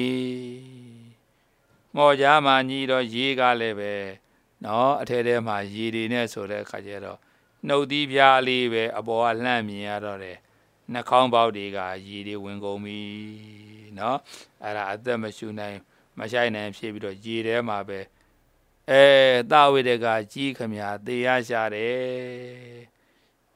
မှော်ကြားမှာညှိတော့ရေကလည်းပဲနော်အထဲထဲမှာရေတွေနဲ့ဆိုတဲ့အခါကျတော့နှုတ်သီးပြားလေးပဲအပေါ်ကလှမ်းမြင်ရတော့တယ်နှာခေါင်းပေါက်တွေကရေတွေဝင်ကုန်ပြီနော်အဲ့ဒါအသက်မရှူနိုင်မဆိုင်နိုင်ဖြစ်ပြီးတော့ရေထဲမှာပဲအဲသဝိတကကြီးခမညာသေရရှာတယ်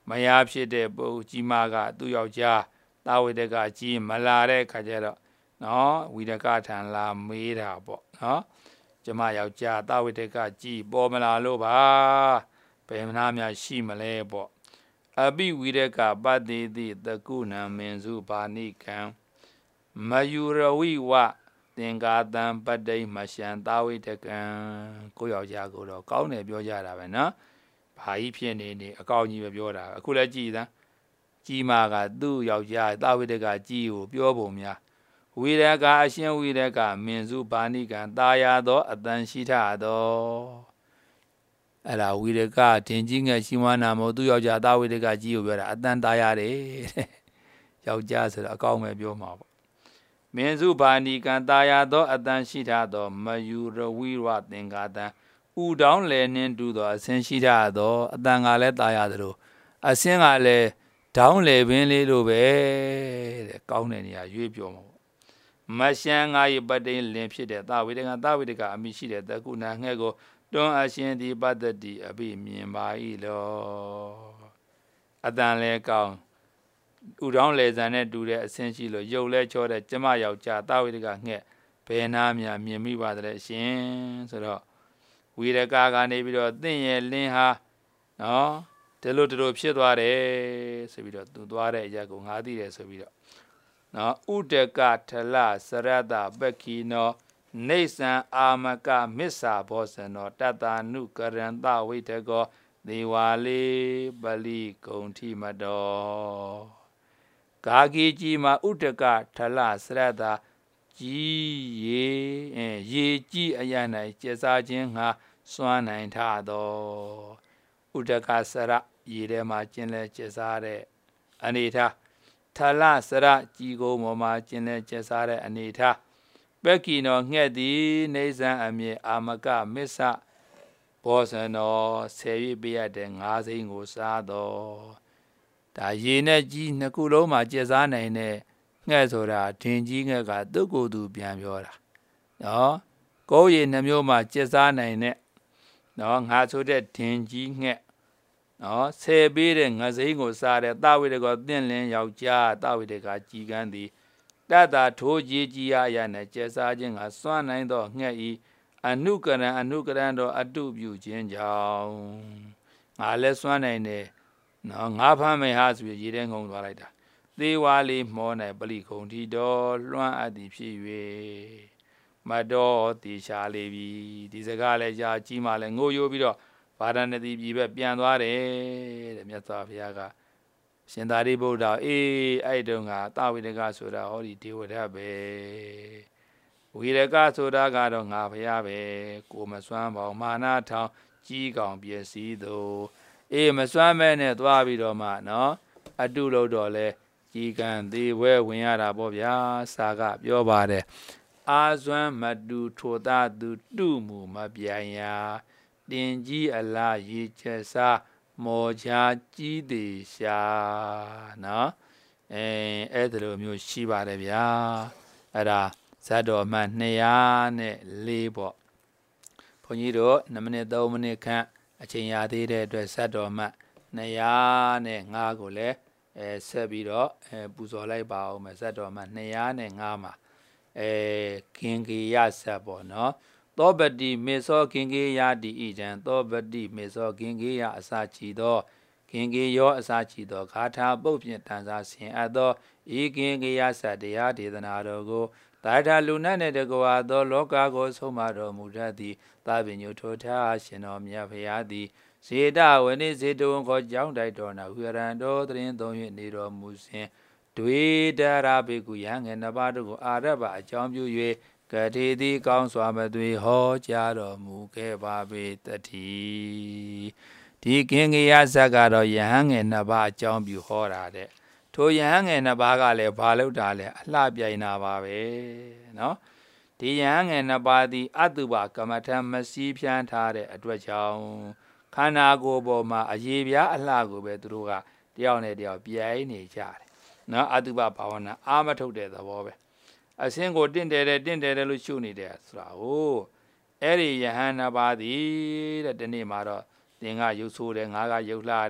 မယားဖြစ်တဲ့ပုဂ္ဂိုလ်ကြီးမကသူ့ယောက်ျားတာဝိတကကြီးမလာတဲ့ခါကျတော့နော်ဝိရကထံလာမေးတာပေါ့နော်ကျမယောက်ျားတာဝိတကကြီးပေါ်မလာလို့ပါဘယ်မနာများရှိမလဲပေါ့အပိဝိရကပတ္တိတိတကုဏံမင်စုဘာနိကံမယူရဝိဝသင်္ကာတံပတ္တိမရှံတာဝိတကံကိုယောက်ျားကိုတော့ကောင်းတယ်ပြောကြတာပဲနော်ဘာကြီးဖြစ်နေနေအကောင်းကြီးပဲပြောတာအခုလည်းကြည်သမ်းကြီးမကသူ့ယောက်ျားတာဝိတကကြီးကိုပြောပုံများဝိရကအရှင်ဝိရကမင်စုဘာနိကံတာယာသောအတန်ရှိထသောအဲ့ဒါဝိရကတင်ကြီးငယ်ရှိမနာမို့သူ့ယောက်ျားတာဝိတကကြီးကိုပြောတာအတန်တာရတယ်တဲ့ယောက်ျားဆိုတော့အကောင်းပဲပြောမှာပေါ့မင်စုဘာနိကံတာယာသောအတန်ရှိထသောမယူရဝိဝသင်္ကာတံဥတောင်းလည်းနှင်းတူသောအစင်းရှိထသောအတန်ကလည်းတာယာသလိုအစင်းကလည်းဒေါင်းလေပင်လေးလိုပဲတဲ့ကောင်းတဲ့နေရာရွေးပြောမှာပေါ့မရှမ်းငါ၏ပတ္တိလင်ဖြစ်တဲ့သာဝိတကသာဝိတကအမိရှိတဲ့တကုဏငှဲ့ကိုတွန်းအရှင်ဒီပတ္တိအပိမြင်ပါ၏လောအတန်လဲကောင်းဥတောင်းလေဆန်နဲ့တူတဲ့အစင်းရှိလို့ရုပ်လဲချောတဲ့ကျမယောက်ျားသာဝိတကငှက်ဘယ်နာများမြင်မိပါသလဲရှင်ဆိုတော့ဝိရကကနေပြီးတော့သင်ရဲ့လင်းဟာနော်ဒီလိုဒီလိုဖြစ်သွားတယ်ဆိုပြီးတော့သူသွားတဲ့အရာကိုငါသိတယ်ဆိုပြီးတော့နော်ဥဒကထလစရတပက္ခိနောနေဆံအာမကမစ္ဆာဘောဇနောတတနုကရန္တဝိတကောဒေဝါလေပလိဂုံထိမတော်ဂါဂီကြီးမှာဥဒကထလစရတကြီးရေရေကြီးအရ၌ကျေစားခြင်းငါစွမ်းနိုင်ထသောဥဒကစရရေထဲမှာကျင်လဲကျေစားတဲ့အနေထားထလစရကြီးကိုမောမှာကျင်လဲကျေစားတဲ့အနေထားပက္ခိနောငှက်သည်နေဇံအမြေအာမကမစ္ဆဘောဇနောဆယ်၍ပြရတဲ့ငါးစိမ်းကိုစားတော်ဒါရေနဲ့ကြီးနှစ်ခုလုံးမှာကျေစားနိုင်တဲ့ငှက်ဆိုတာဒင်ကြီးငှက်ကသူ့ကိုယ်သူပြန်ပြောတာနော်ကိုယ်ရည်နှမျိုးမှာကျေစားနိုင်တဲ့နော်ငါဆိုတဲ့ဒင်ကြီးငှက်နော်ဆယ်ပေးတဲ့ငါးစိမ်းကိုစားတဲ့တာဝိတကောသင်လင်းယောက်ျားတာဝိတကကြီးကန်းသည်တတထိုးကြီးကြီးအရနဲ့ကျေစားခြင်းကစွန့်နိုင်သောငှက်ဤအနုကရံအနုကရံတော်အတုပြုခြင်းကြောင့်ငါလည်းစွန့်နိုင်တယ်နော်ငါဖမ်းမယ်ဟာဆိုပြီးရေထဲငုံသွားလိုက်တာသေးဝါလေးမော၌ပလိခုံထီတော်လွှမ်းအပ်သည်ဖြစ်၍မတော်တေရှာလေပြီဒီစကားလည်းကြာကြီးမှလည်းငိုယိုပြီးတော့ဗာရဏသီပြည်ပဲပြန်သွားတယ်တဲ့မြတ်စွာဘုရားကရှင်သာရိပုတ္တရာအေးအဲ့တုန်းကတာဝိတကဆိုတာဟောဒီဒေဝဒတ်ပဲဝိရကဆိုတာကတော့ငါဘုရားပဲကိုမစွမ်းပေါမာနထောင်ကြီးကောင်ပျက်စီးသူအေးမစွမ်းမဲနဲ့သွားပြီးတော့မှနော်အတုလို့တော့လဲကြီးကံသေးဝဲဝင်ရတာပေါ့ဗျာစာကပြောပါတယ်အာဇွမ်းမတူထိုသာသူတုမှုမပြိုင်ရာတင်ကြီးအလားရေချက်စားမော်ချာကြီးသေးရှာနော်အဲအဲ့ဒါလိုမျိုးရှိပါတယ်ဗျာအဲ့ဒါဇတ်တော်မှနှစ်ရာနဲ့လေးပေါ့ဘုန်းကြီးတို့နှစ်မိနစ်သုံးမိနစ်ခန့်အချိန်ရသေးတဲ့အတွက်ဇတ်တော်မှနှစ်ရာနဲ့ငါးကိုလည်းအဲဆက်ပြီးတော့အဲပူဇော်လိုက်ပါဦးမယ်ဇတ်တော်မှနှစ်ရာနဲ့ငါးမှာအဲကင်ကေယဆက်ပေါ့နော်သောပတိမေသောကင်ကေယတိဣဒံသောပတိမေသောကင်ကေယအစာချီသောကင်ကေယောအစာချီသောဂါထာပုတ်ဖြင့်တန်စာဆင်အပ်သောဤကင်ကေယဆက်တရားဒေသနာတော်ကိုတာထာလူနတ်နှင့်တကွာသောလောကကိုဆုံးမတော်မူတတ်သည်သဗ္ဗညုထိုထားရှင်တော်မြတ်ဖရာသည်ဇေတဝနိဇေတဝံခေါ်ကြောင်းတိုက်တော်နာဝိရံတော်တရင်သုံး၍နေတော်မူစဉ်တွေတရာဘေကုယံငယ်နှစ်ပါးတို့ကိုအာရဘအကြောင်းပြု၍ကတိတိကောင်းစွာမသွေဟောကြားတော်မူခဲ့ပါပေတည်းဒီကင်္ဂယဇတ်ကတော့ယဟန်ငယ်နှစ်ပါးအကြောင်းပြုဟောတာတဲ့ထိုယဟန်ငယ်နှစ်ပါးကလည်းဘာလို့တာလဲအလှပြိုင်တာပါပဲနော်ဒီယဟန်ငယ်နှစ်ပါးသည်အတုပကမ္မထမစည်းဖြန်းထားတဲ့အတွက်ကြောင့်ခန္ဓာကိုယ်ပေါ်မှာအရေးပြားအလှကိုပဲသူတို့ကတယောက်နဲ့တယောက်ပြိုင်နေကြတယ်နော်အတုပဘာဝနာအာမထုတ်တဲ့သဘောပဲအစင်းကိုတင့်တယ်တယ်တင့်တယ်တယ်လို့ရှုနေတယ်ဆိုတာဟုတ်အဲ့ဒီယဟန်နှစ်ပါးသည်တဲ့ဒီနေ့မှာတော့သင်ကရုပ်ဆိုးတယ်ငါကရုပ်လှတယ်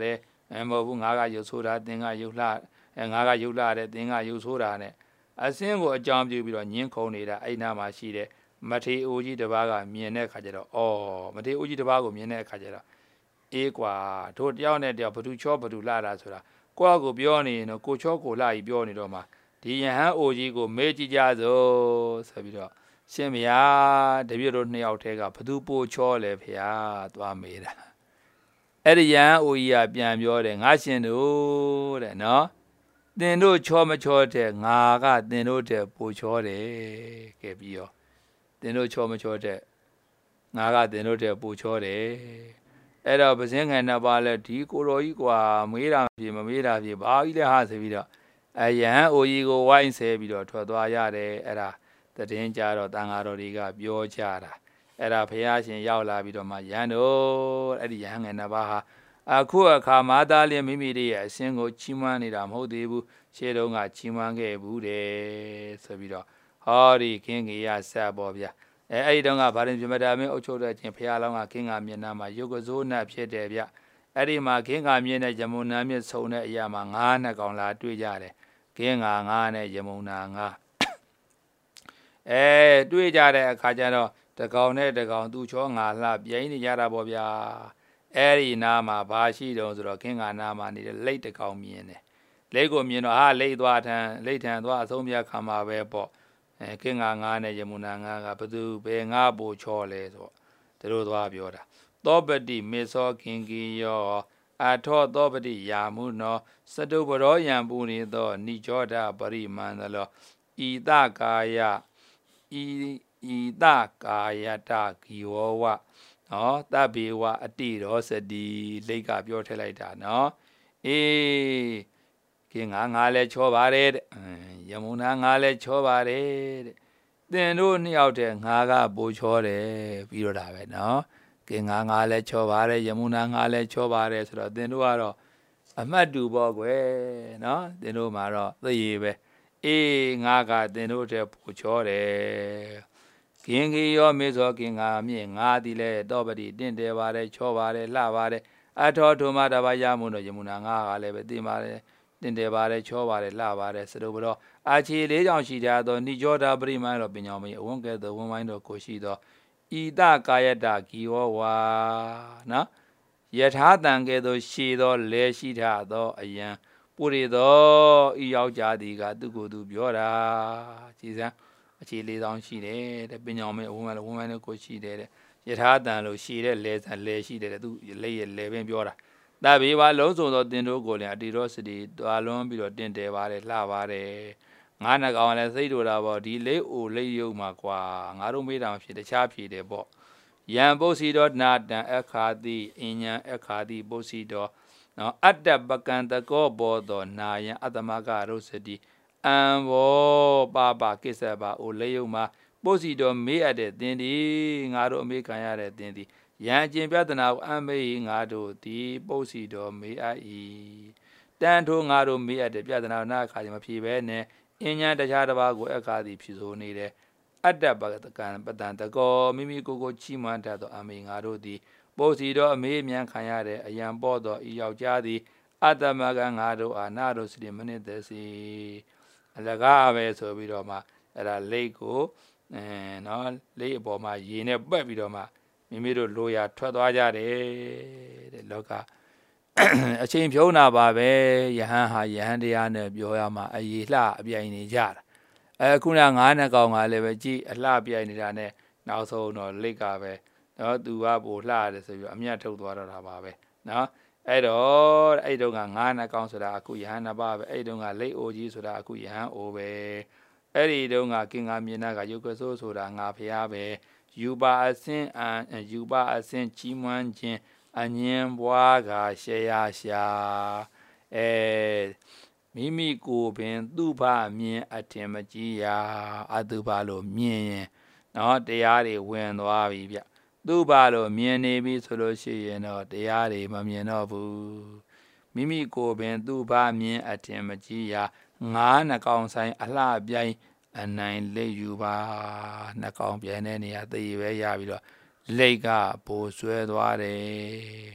အဲမဟုတ်ဘူးငါကရုပ်ဆိုးတာသင်ကရုပ်လှအဲငါကရုပ်လှတယ်သင်ကရုပ်ဆိုးတာနဲ့အစင်းကိုအကြောင်းပြုပြီးတော့ညှင်းခုန်နေတာအဲ့နာမှာရှိတဲ့မထေအိုကြီးတစ်ပါးကမြင်တဲ့အခါကျတော့အော်မထေအိုကြီးတစ်ပါးကိုမြင်တဲ့အခါကျတော့အေးကွာတို့တယောက်နဲ့တယောက်ဘသူချောဘသူလှတာဆိုတာကိုယ့်ကိုပြောနေရင်တော့ကိုချောကိုလှကြီးပြောနေတော့မှဒီယဟန်အိုကြီးကိုမေးကြည့်ကြစို့ဆိုပြီးတော့ရှင်မယားတပည့်တို့နှစ်ယောက်တည်းကဘသူပိုချောလဲဖေဟာသွားမေးတာအဲ့ဒီယဟန်အိုကြီးကပြန်ပြောတယ်ငါရှင်တို့တဲ့နော်သင်တို့ချောမချောတဲ့ငါကသင်တို့တဲ့ပိုချောတယ်ကဲပြီးရောသင်တို့ချောမချောတဲ့ငါကသင်တို့တဲ့ပိုချောတယ်အဲ့တော့ပစင်းငယ်နှစ်ပါးလဲဒီကိုတော်ကြီးကွာမေးတာပြေမမေးတာပြေဘာကြီးလဲဟာဆိုပြီးတော့အယဟန်အိုကြီးကိုဝိုင်းဆဲပြီးတော့ထွက်သွားရတယ်အဲ့ဒါတည်င်းကြတော့တန်ဃာတော်တွေကပြောကြတာအဲ့ဒါဘုရားရှင်ရောက်လာပြီးတော့မှယဟန်တို့အဲ့ဒီယဟန်ငယ်နှစ်ပါးဟာအခုအခါမာသားလင်းမိမိတို့ရဲ့အစင်းကိုချီးမွမ်းနေတာမဟုတ်သေးဘူးရှေ့တုန်းကချီးမွမ်းခဲ့ဘူးတယ်ဆိုပြီးတော့ဟောဒီခင်းကြီးရဆက်ပေါ်ဗျာအဲအဲ့ဒီတုန်းကဗာရင်ပြမတာမင်းအုပ်ချုပ်တဲ့ချင်းဘုရားလောင်းကခင်းကမျက်နှာမှာရုပ်ကစိုးနဲ့ဖြစ်တယ်ဗျအဲ့ဒီမှာခင်းကမြင့်တဲ့ယမုန်နာမြင့်ဆုံတဲ့အရာမှာငါးနှစ်ကောင်လာတွေ့ကြတယ်ခင်းကငါးနဲ့ယမုန်နာငါးအဲတွေ့ကြတဲ့အခါကျတော့တကောင်နဲ့တကောင်သူ့ချောငါလှပြိုင်းနေကြတာပေါ့ဗျာအဲ့ဒီနားမှာဘာရှိတုံးဆိုတော့ခင်းကနားမှာနေတဲ့လိတ်တကောင်မြင်တယ်လိတ်ကိုမြင်တော့ဟာလိတ်သွားထန်လိတ်ထန်သွားအဆုံးပြခံမှာပဲပေါ့အဲခင်းကငါးနဲ့ယမုန်နာငါးကဘသူဘယ်ငါပိုချောလဲဆိုသူတို့သွားပြောတာသောပတိမေသောခင်ကီယောအထောသောပတိယာမှုနောစတုပရောယံပူနေသောနိကြောဒပရိမန္တလောဤတကာယဤဤတကာယတဂီဝဝနော်တဗေဝအတိရောစတိလိတ်ကပြောထည့်လိုက်တာနော်အေးခင်ငါငါလဲချောပါတယ်တဲ့ယမုန်နာငါလဲချောပါတယ်တဲ့သင်တို့နှစ်ယောက်တည်းငါကပိုချောတယ်ပြီးတော့တာပဲနော်ကင်ငါငါလဲချောပါတယ်ယမုန်နာငါလဲချောပါတယ်ဆိုတော့သင်တို့ကတော့အမှတ်တူပေါ့ကွယ်နော်သင်တို့မှာတော့သိရပဲအေးငါကသင်တို့တည်းပိုချောတယ်ကင်ကြီးရောမေသောကင်ငါမြင့်ငါသည်လဲတော့ပတိတင့်တယ်ပါတယ်ချောပါတယ်လှပါတယ်အထောထုံမတပါရမှုတော့ယမုန်နာငါကလည်းပဲသိပါတယ်တင်တယ်ပါတယ်ချောပါတယ်လှပါတယ်စတုပတော့အာချီလေးကြောင့်ရှိကြသောနိကြောတာပရိမန်တော့ပညာမင်းအဝန်းကဲ့သို့ဝန်းဝိုင်းတော့ကိုရှိသောဤတကာယတဂီဝဝါနော်ယထာတံကဲ့သို့ရှည်သောလဲရှိထသောအယံပုရိသောဤယောက်ျားသည်ကသူကိုယ်သူပြောတာကြည်စမ်းအခြေလေးဆောင်ရှိတယ်တဲ့ပညာမင်းအဝန်းဝိုင်းဝန်းဝိုင်းတော့ကိုရှိတယ်တဲ့ယထာတံလို့ရှည်တဲ့လဲဆန်လဲရှိတယ်တဲ့သူလက်ရဲ့လဲပင်ပြောတာတဗေဝလုံးစုံသောတင်တို့ကိုလည်းအတိရောစတိတွာလွန်ပြီးတော့တင့်တယ်ပါတယ်လှပါတယ်ငါးနှကောင်လည်းစိတ်တို့တာပေါ့ဒီလေးအိုလေးယုံမှာကွာငါတို့မေးတာမဖြစ်တခြားဖြေတယ်ပေါ့ယံပုစီတော်နာတံအခါတိအဉ္ဉံအခါတိပုစီတော်နော်အတ္တပကံတကောဘောသောနာယံအတ္တမကရုစတိအံဘောပါပါကိစ္စပါအိုလေးယုံမှာပုစီတော်မေးအပ်တဲ့သင်ဒီငါတို့အမေခံရတဲ့သင်ဒီယံကျင်ပြဒနာကိုအမေငါတို့ဒီပုစီတော်မေးအပ်၏တန်ထိုးငါတို့မေးအပ်တဲ့ပြဒနာနာခါကျမဖြေပဲနဲ့အဉ္ဉံတခြားတစ်ပါးကိုအခါတိဖြစ်ဆိုနေတယ်အတ္တပကံပတံတကောမိမိကိုယ်ကိုချီးမွမ်းတတ်သောအမေငါတို့သည်ပုစီတော်အမေးမြန်ခံရတဲ့အယံပေါ်သောဤယောက်ျားသည်အတ္တမကငါတို့အာနာတို့စိမနစ်သက်စီအလကားပဲဆိုပြီးတော့မှအဲ့ဒါလိတ်ကိုအဲနော်လိတ်အပေါ်မှာရေနဲ့ပက်ပြီးတော့မှမိမိတို့လိုရာထွက်သွားကြတယ်တဲ့လောကအချိန်ဖြုံးတာပါပဲယဟန်ဟာယဟန်တရားနဲ့ပြောရမှာအရေးလှအပြိုင်နေကြတာအဲခုနငါးနှစ်ကောင်ကလည်းပဲကြည်အလှပြိုင်နေတာနဲ့နောက်ဆုံးတော့လိတ်ကပဲနော်သူကပိုလှတယ်ဆိုပြီးအမြတ်ထုတ်သွားတော့တာပါပဲနော်အဲ့တော့အဲ့တုန်းကငါးနှစ်ကောင်ဆိုတာအခုယဟန်နှစ်ပါးပဲအဲ့တုန်းကလိတ်အိုကြီးဆိုတာအခုယဟန်အိုပဲအဲ့ဒီတုန်းကကင်္ဂါမြေနာကယုတ်ကဆိုးဆိုတာငါဖျားပဲယူပါအစင်းအယူပါအစင်းကြီးမွန်းခြင်းအငင်းပွားကရှေရရှာအဲမိမိကိုပင်သူ့ဘာမြင်အထင်မကြီးရာအတုဘာလို့မြင်ရင်နော်တရားတွေဝင်သွားပြီဗျသူ့ဘာလို့မြင်နေပြီဆိုလို့ရှိရင်တော့တရားတွေမမြင်တော့ဘူးမိမိကိုပင်သူ့ဘာမြင်အထင်မကြီးရာငါးနှကောင်ဆိုင်အလှပြိုင်အနိုင်လိတ်ယူပါနှကောင်ပြိုင်တဲ့နေရာသိပဲရပြီးတော့လိတ်ကပိုဆွဲသွားတယ်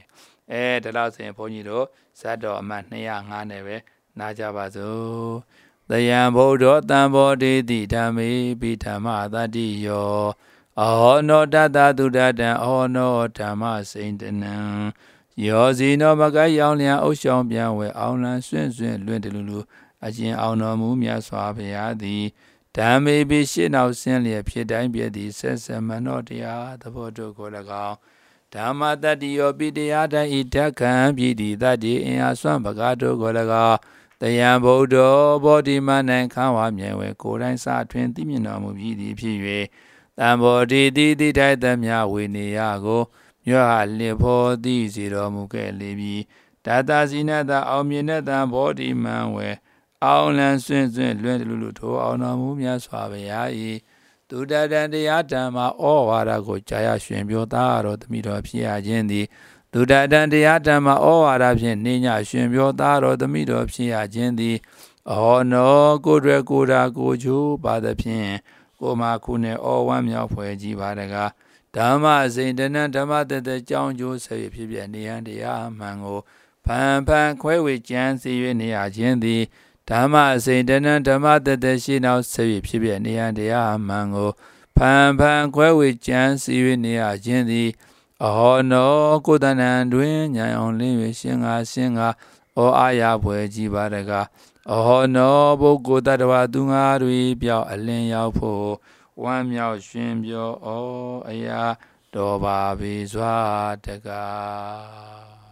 အဲဒါလို့ဆိုရင်ဘုန်းကြီးတို့ဇတ်တော်အမှတ်နှစ်ရာငါးနဲ့ပဲနားကြပါစို့တယံဗုဒ္ဓတံဘောတိတိဓမ္မေပိဓမ္မသတ္တိယောအဟောနောတတသုဒတံအဟောနောဓမ္မစိန်တနံယောဇီနောမကယောင်လျံအုပ်ဆောင်ပြန်ဝဲအောင်လံဆွင့်ဆွင့်လွင့်တလူလူအကျဉ်အောင်တော်မူမြတ်စွာဘုရားသည်ဓမ္မေပိရှင်းနောက်ဆင်းလျက်ဖြစ်တိုင်းပြည့်သည်ဆက်ဆက်မနောတရားသဘောတို့ကို၎င်းဓမ္မတတ္တိယောပိတရားတိုင်းဤဓက္ခံပြည်သည်တတ္တိအင်အားစွမ်းပကားတို့ကို၎င်းတယံဗုဒ္ဓဘောဓိမနံခံဝါမြဲဝဲကိုယ်တိုင်းစထွင်သိမြင်တော်မူပြီးသည်ဖြစ်၍တံဘောဓိတိတိထိုက်သမျှဝေနေယကိုမြတ်ဟာလစ်ဖို့သိစေတော်မူခဲ့လေပြီဒါတာစီနတအောင်မြင်တဲ့တံဘောဓိမံဝဲအောင်လံဆွင့်ဆွင့်လွင့်လူလူထိုအောင်တော်မူမြတ်စွာဘုရား၏သူတတန်တရားဓမ္မဩဝါဒကိုကြာရရှင်ပြောသားတော်သမီးတော်ဖြစ်ရခြင်းသည်သူတတန်တရားဓမ္မဩဝါဒဖြင့်နေညရှင်ပြောသားတော်သမီးတော်ဖြစ်ရခြင်းသည်အဟောနောကိုယ်ရွယ်ကိုယ်တာကိုချိုးပါသဖြင့်ကိုမခုနဲ့ဩဝမ်းမြောက်ဖွယ်ကြီးပါတကားဓမ္မစိန်တနံဓမ္မတသက်ကြောင်းကျိုးဆက်ဖြစ်ဖြစ်နေရန်တရားမှန်ကိုဖန်ဖန်ခွဲဝေကြံစီ၍နေရခြင်းသည်ဓမ္မစိန်တနံဓမ္မတသက်ရှိနောက်ဆက်ဖြစ်ဖြစ်နေရန်တရားမှန်ကိုဖန်ဖန်ခွဲဝေကြံစီ၍နေရခြင်းသည်အဟောနောကိုတဏ္ဏတွင်ဉာဏ်အောင်လင်း၍ရှင်ငါရှင်ငါဩအာရဖွယ်ကြီးပါတကားအဟောနောပုဂ္ဂိုလ်တ attva သူငါတွေပြောက်အလင်းရောက်ဖို့ဝမ်းမြောက်ရှင်ပြောဩအရာတော်ပါပေစွာတကား